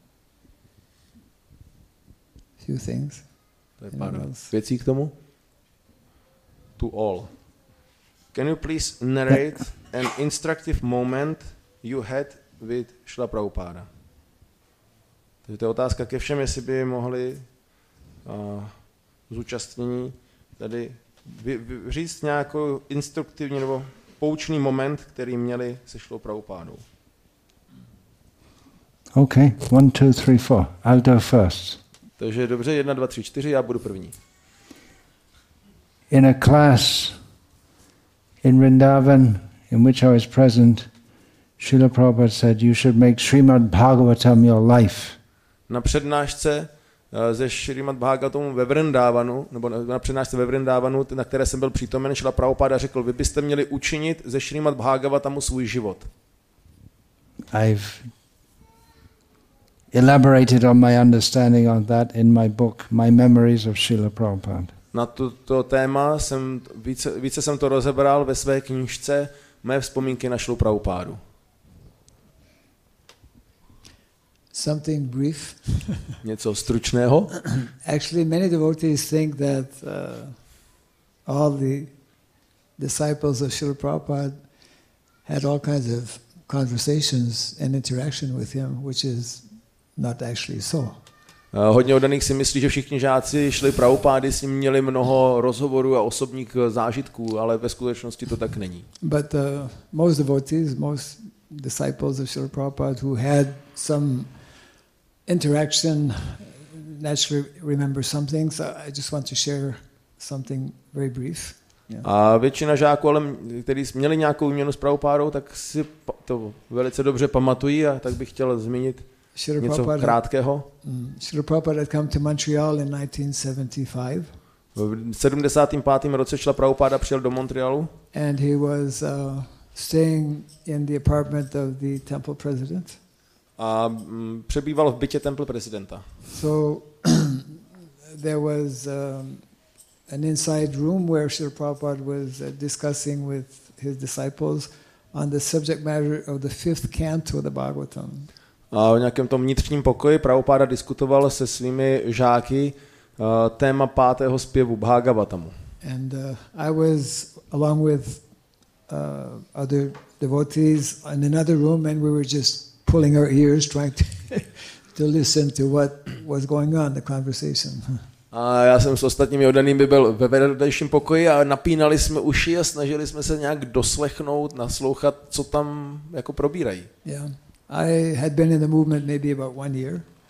Few things. To je pár věcí k tomu. To all. Can you please narrate an instructive moment you had with Srila Prabhupada? Takže to je otázka ke všem, jestli by mohli zúčastnění tady říct nějakou instruktivní nebo poučný moment, který měli se Srilou Prabhupádou. Okay, 1, 2, 3, 4. I'll go first. Takže dobře, 1, 2, 3, 4, já budu první. In a class in Vrindavan, in which I was present, Srila Prabhupada said, you should make Srimad Bhagavatam your life. Na přednášce ze Srimad Bhagavatam ve Vrindavanu, nebo na přednášce ve Vrindavanu, na které jsem byl přítomen, Srila Prabhupada řekl, vy byste měli učinit ze Srimad Bhagavatamu svůj život. I've elaborated on my understanding on that in my book, My Memories of Srila Prabhupada. Na toto téma jsem více jsem to rozebral ve své knížce Mé vzpomínky na Srilu Prabhupádu. Something brief. Něco stručného. Actually, many devotees think that all the disciples of Srila Prabhupada had all kinds of conversations and interaction with him, which is not actually so. Hodně oddaných si myslí, že všichni žáci Šrily Prabhupády s ním měli mnoho rozhovorů a osobních zážitků, ale ve skutečnosti to tak není. But most devotees, most disciples of Srila Prabhupada who had some interaction naturally remember some things. I just want to share something very brief. Yeah. A většina žáků, ale kteří měli nějakou výměnu s Prabhupádou, tak si to velice dobře pamatují a tak bych chtěl zmínit něco krátkého. Srila Prabhupada had come to Montreal in 1975. V 75. roce Srila Prabhupada přijel do Montrealu. And he was staying in the apartment of the temple president. A přebýval v bytě temple prezidenta. So there was an inside room where Srila Prabhupada was discussing with his disciples on the subject matter of the 5th canto of the Bhagavatam. A v nějakém tom vnitřním pokoji Prabhupada diskutoval se svými žáky téma 5. zpěvu Bhagavatamu. And I was along with other devotees in another room, and we were just pulling our ears, trying to listen to what was going on, the conversation. A já jsem s ostatními oddanými byl ve vedlejším pokoji a napínali jsme uši a snažili jsme se nějak doslechnout, naslouchat, co tam jako probírají. Yeah. I had been in the movement maybe about 1 year.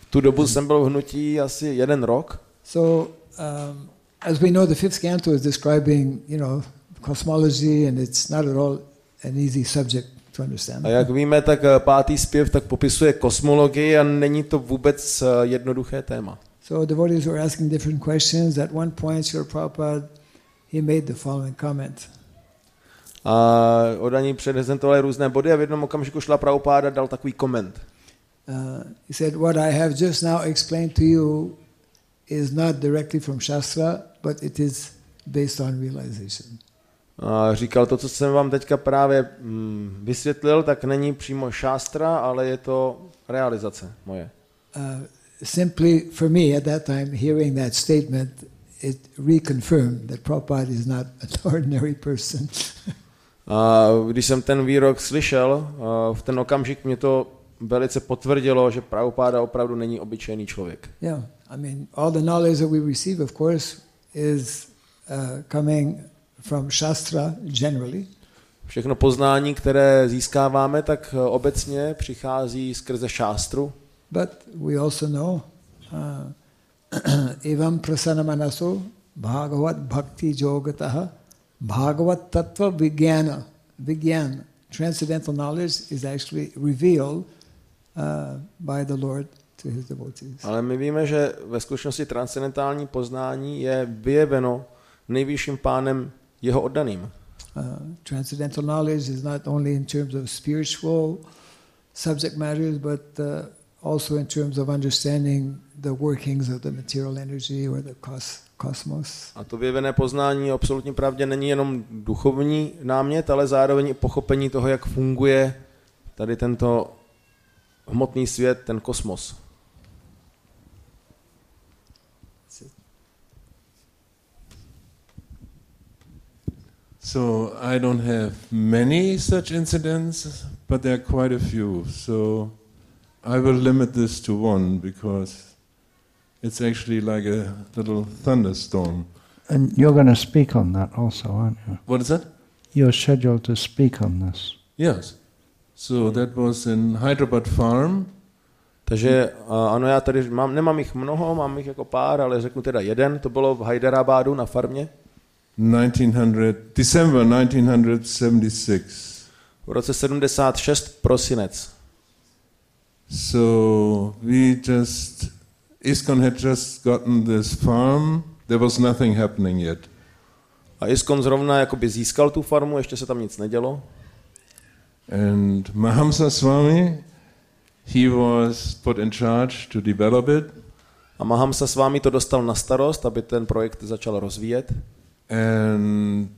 tu dobu jsem byl v hnutí asi 1 rok. So, as we know, the fifth canto is describing, cosmology, and it's not at all an easy subject to understand. A jak víme, tak 5. zpěv tak popisuje kosmologii a není to vůbec jednoduché téma. So devotees were asking different questions. At one point, Srila Prabhupada, he made the following comment. A oddaní prezentovali různé body a v jednom okamžiku Šrila Prabhupada dal takový koment. He said, what I have just now explained to you is not directly from Shastra, but it is based on realization. A říkal, to, co jsem vám teďka právě vysvětlil, tak není přímo šástra, ale je to realizace moje. Simply for me at that time, hearing that statement, it reconfirmed that Prabhupada is not an ordinary person. A když jsem ten výrok slyšel, v ten okamžik mě to velice potvrdilo, že Prabhupada opravdu není obyčejný člověk. Yeah, I mean, all the knowledge that we receive, of course, is coming from Shastra generally. Všechno poznání, které získáváme, tak obecně přichází skrze šástru. But we also know evam prasana manaso bhagavat bhakti yogataha bhagavat tattva vijnana. Vigyan, transcendental knowledge, is actually revealed by the Lord to his devotees. Ale my víme, že ve skutečnosti transcendentální poznání je vyjeveno nejvyšším pánem jeho oddaným. Transcendental knowledge is not only in terms of spiritual subject matters, but also in terms of understanding the workings of the material energy or the cosmos. A to vyjevené poznání absolutně pravdě není jenom duchovní námět, ale zároveň i pochopení toho, jak funguje tady tento hmotný svět, ten kosmos. So I don't have many such incidents, but there are quite a few. So I will limit this to one because it's actually like a little thunderstorm. And you're going to speak on that also, aren't you? What is that? You're scheduled to speak on this. Yes. So that was in Hyderabad Farm. Takže ano, já tady nemám jich mnoho, mám jich jako pár, ale řeknu teda jeden, to bylo v Hyderabadu na farmě. December 1976. V roce 76 prosinec. So ISKCON had just gotten this farm. There was nothing happening yet. A ISKCON zrovna jakoby získal tu farmu, ještě se tam nic nedělo. And Mahamsa Swami, he was put in charge to develop it. A Mahamsa Swami to dostal na starost, aby ten projekt začal rozvíjet. And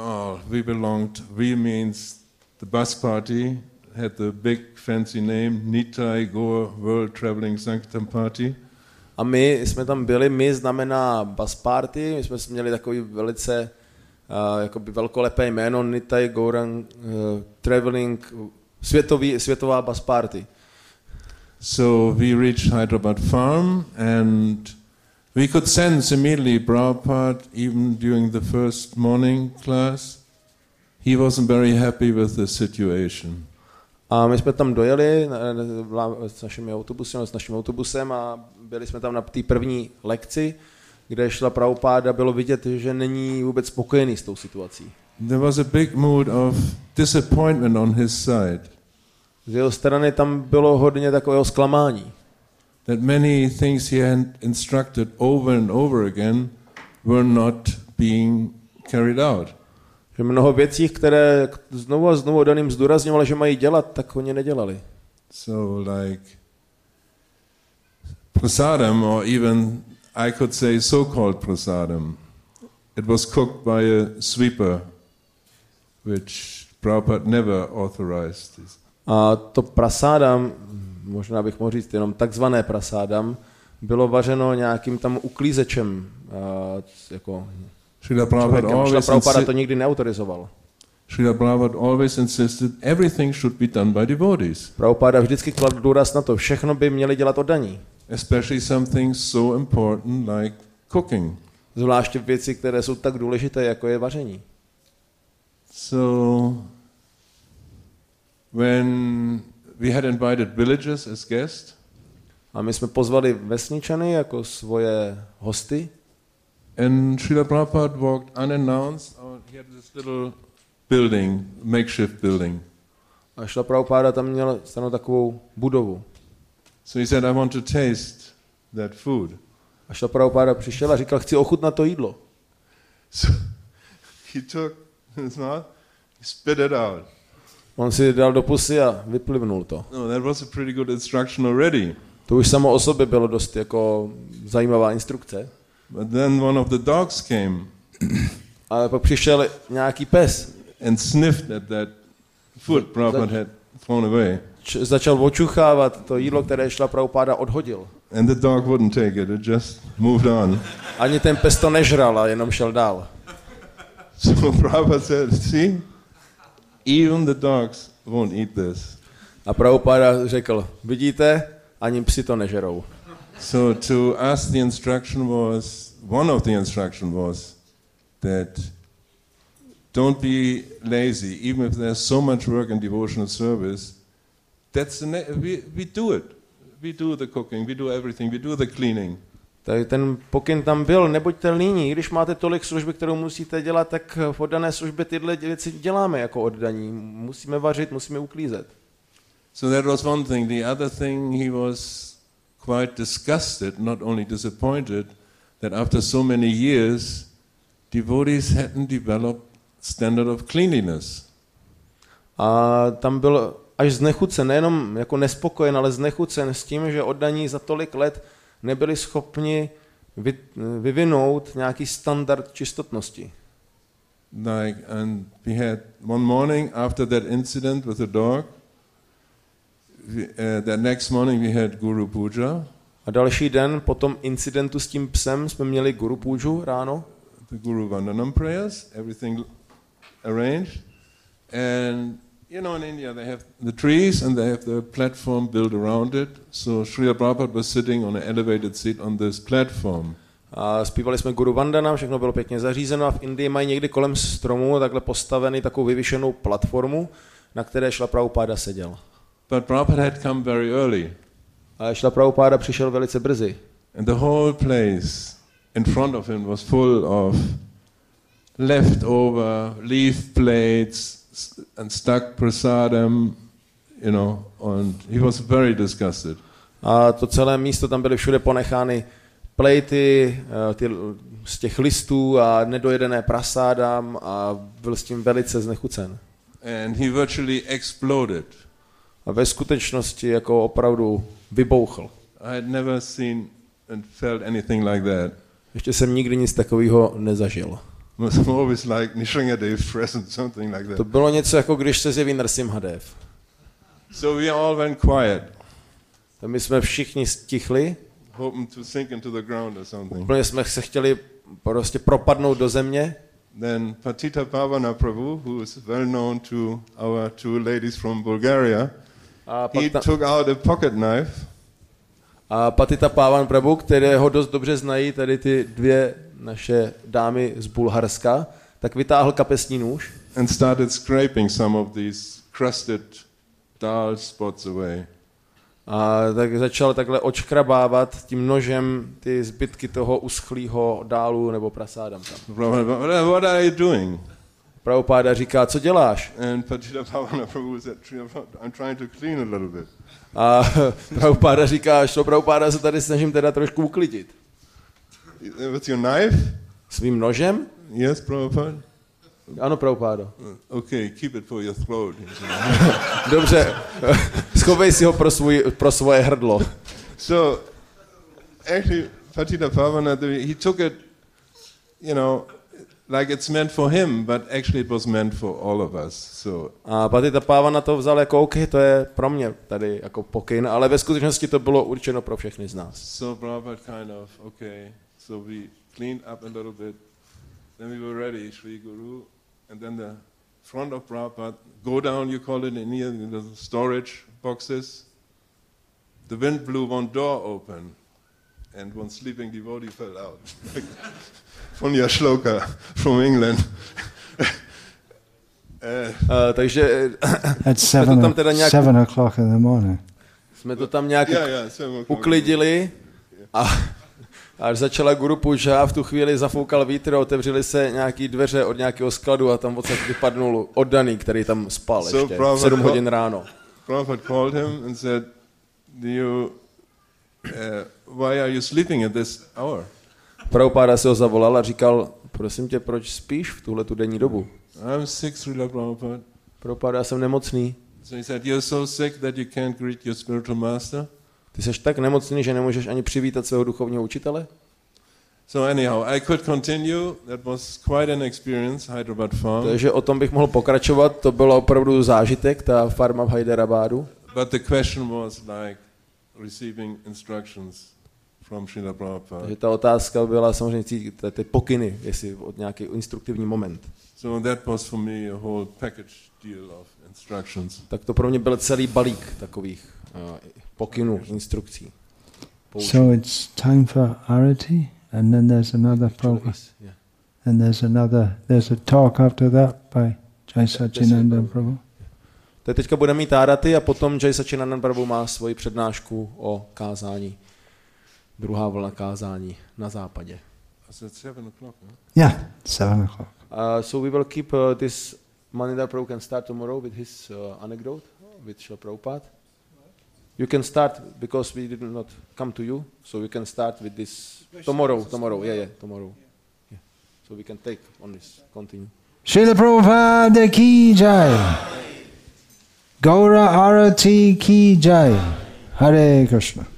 we means the bus party had the big fancy name Nitai Goa World Traveling Sankirtan Party. A my jsme tam byli, my znamená bus party, my jsme měli takový velice jakoby velkolepé jméno Nitai Gaurang Traveling světová bus party. So we reached Hyderabad Farm and we could sense immediately Prabhupada, even during the first morning class, he wasn't very happy with the situation. A my jsme tam dojeli s naším autobusem a byli jsme tam na té první lekci, kde šla Prabhupáda, bylo vidět, že není vůbec spokojený s tou situací. There was a big mood of disappointment on his side. Z jeho strany tam bylo hodně takového zklamání. That many things he had instructed over and over again were not being carried out. Že mnoho věcí, které znovu a znovu daným zdůrazňovali, že mají dělat, tak oni nedělali. So like prasadam, or even I could say so-called prasadam, it was cooked by a sweeper, which Prabhupada never authorized. A to prasádam, možná bych mohl říct jenom takzvané prasádam, bylo vařeno nějakým tam uklízečem, jako Srila Prabhupada to nikdy neautorizoval. Srila Prabhupada always insisted everything should be done by devotees. Prabhupada vždycky kladl důraz na to, všechno by měli dělat oddaní. Especially something so important like cooking. Zvláště věci, které jsou tak důležité, jako je vaření. So when we had invited villagers as guests, A my jsme pozvali vesničany jako svoje hosty. And Srila Prabhupada walked unannounced. He had this little building, makeshift building. A Srila Prabhupada tam měl stanou takovou budovu. So he said, I want to taste that food. A Srila Prabhupada přišel a říkal, chci ochutnat to jídlo. So he took his mouth, he spit it out. On si dal do pusy a vyplivnul to. No, that was a pretty good instruction already. To už samo o sobě bylo dost jako zajímavá instrukce. But then one of the dogs came. Ale pak přišel nějaký pes. And sniffed at that food Prabhupada had thrown away. Začal očuchávat to jídlo, které Šrila Prabhupada odhodil. And the dog wouldn't take it, it just moved on. Ani ten pes to nežral a jenom šel dál. So Prabhupada said, see, even the dogs won't eat this. A Prabhupada řekl, vidíte, ani psi to nežerou. So to us the instruction was, one of the instruction was that don't be lazy, even if there's so much work in devotional service. We do it. We do the cooking, we do everything, we do the cleaning. Tak ten pokyn tam byl, nebuďte líní, když máte tolik služby, kterou musíte dělat, tak v oddané službě tyhle věci děláme jako oddaní. Musíme vařit, musíme uklízet. So that was one thing. The other thing, he was quite disgusted, not only disappointed, that after so many years, devotees hadn't developed standard of cleanliness. A tam byl až znechucen, nejenom jako nespokojen, ale znechucen s tím, že oddaní za tolik let nebyli schopni vyvinout nějaký standard čistotnosti. Like, and we had one morning after that incident with the dog, the next morning we had Guru Puja. A další den po tom incidentu s tím psem jsme měli Guru Puju ráno. The Guru Vandanam prayers, everything arranged. And you know, in India they have the trees and they have the platform built around it. So Srila Prabhupada was sitting on an elevated seat on this platform. A zpívali jsme Guru Vandana, všechno bylo pěkně zařízeno a v Indii mají někdy kolem stromu takhle postavený takovou vyvyšenou platformu, na které Šrila Prabhupada seděl. But Prabhupada had come very early. Ale Šrila Prabhupada přišel velice brzy. And the whole place in front of him was full of leftover leaf plates and stuck prasadam, you know, and he was very disgusted. A to celé místo, tam byly všude ponechány plejty z těch listů a nedojedené prasádam a byl s tím velice znechucen. And he virtually exploded. A ve skutečnosti jako opravdu vybouchl. I had never seen and felt anything like that. Ještě jsem nikdy nic takového nezažil. It was always like Nrsimhadev present, something like that. To bylo něco jako když se zjeví Nrsimhadev. So we all went quiet. Tak my jsme všichni stichli. Hoping to sink into the ground or something. Úplně jsme se chtěli prostě propadnout do země. Then Patita Pavana Prabhu, who is well known to our two ladies from Bulgaria, he took out a pocket knife. A Patita Pavan Prabhu, kterého dost dobře znají tady ty dvě naše dámy z Bulharska, tak vytáhl kapesní nůž. And started scraping some of these crusted dal spots away. A tak začal takhle očkrabávat tím nožem ty zbytky toho uschlého dálu nebo prasádam tam. What are you doing? Prabhupada říká, co děláš? And Patita Pavana Prabhu said, I'm trying to clean a little bit. A Prabhupada říká, že Prabhupada se tady snažím teda trošku uklidit. With your knife? Svým nožem? Yes, Prabhupada. Ano, Prabhupada. Okay, keep it for your throat. Dobře, schovej si ho pro svoje hrdlo. So, actually, Patita Pavana, he took it, you know, like it's meant for him, but actually it was meant for all of us. So. A Patita Pavana to vzal jako OK, to je pro mě tady jako pokyn, ale ve skutečnosti to bylo určeno pro všechny z nás. So Prabhupada kind of, okay, so we cleaned up a little bit, then we were ready, Shri Guru, and then the front of Prabhupada, go down, you call it in here, the storage boxes. The wind blew one door open, and one sleeping devotee fell out. Punya Shloka from England. Takže at 7 o'clock in the morning. jsme to tam nějak uklidili a až začala Guru Puja, v tu chvíli zafoukal vítr a otevřely se nějaký dveře od nějakého skladu a tam odsaď vypadnul oddaný, který tam spal ještě v 7 hodin ráno. Prabhupada called him and said, why are you sleeping at this hour? Prabhupada se ho zavolal a říkal, prosím tě, proč spíš v tuhletu denní dobu? I'm sick, Srila Prabhupada. Prabhupada, já jsem nemocný. So he said, you're so sick that you can't greet your spiritual master? Ty jsi tak nemocný, že nemůžeš ani přivítat svého duchovního učitele? So anyhow, I could continue. That was quite an experience, Hyderabad farm. Takže o tom bych mohl pokračovat, to bylo opravdu zážitek, ta farma v Hyderabadu. But the question was like receiving instructions from Srila Prabhupada. Takže ta otázka byla samozřejmě ty pokyny, jestli od nějaký instruktivní moment. So that was for me a whole package deal of instructions. Tak to pro mě byl celý balík takových pokynů, instrukcí. So it's time for arati, and then there's another program. Yeah. And there's a talk after that by Jai Sachinanda Prabhu. Teďka bude mít áraty a potom Jai Sachinanda Prabhu má svoji přednášku o kázání. Druhá vlna kázání na západě. So it's 7 o'clock, huh? Yeah, 7 o'clock. So we will keep this. Manindra Prabhu can start tomorrow with his anecdote with Srila Prabhupada. You can start because we did not come to you, so you can start with this tomorrow. Tomorrow. Yeah, tomorrow. Yeah. So we can take on this. Continue. Srila Prabhupada ki jai. Gaura Arati ki jai. Hare Krishna.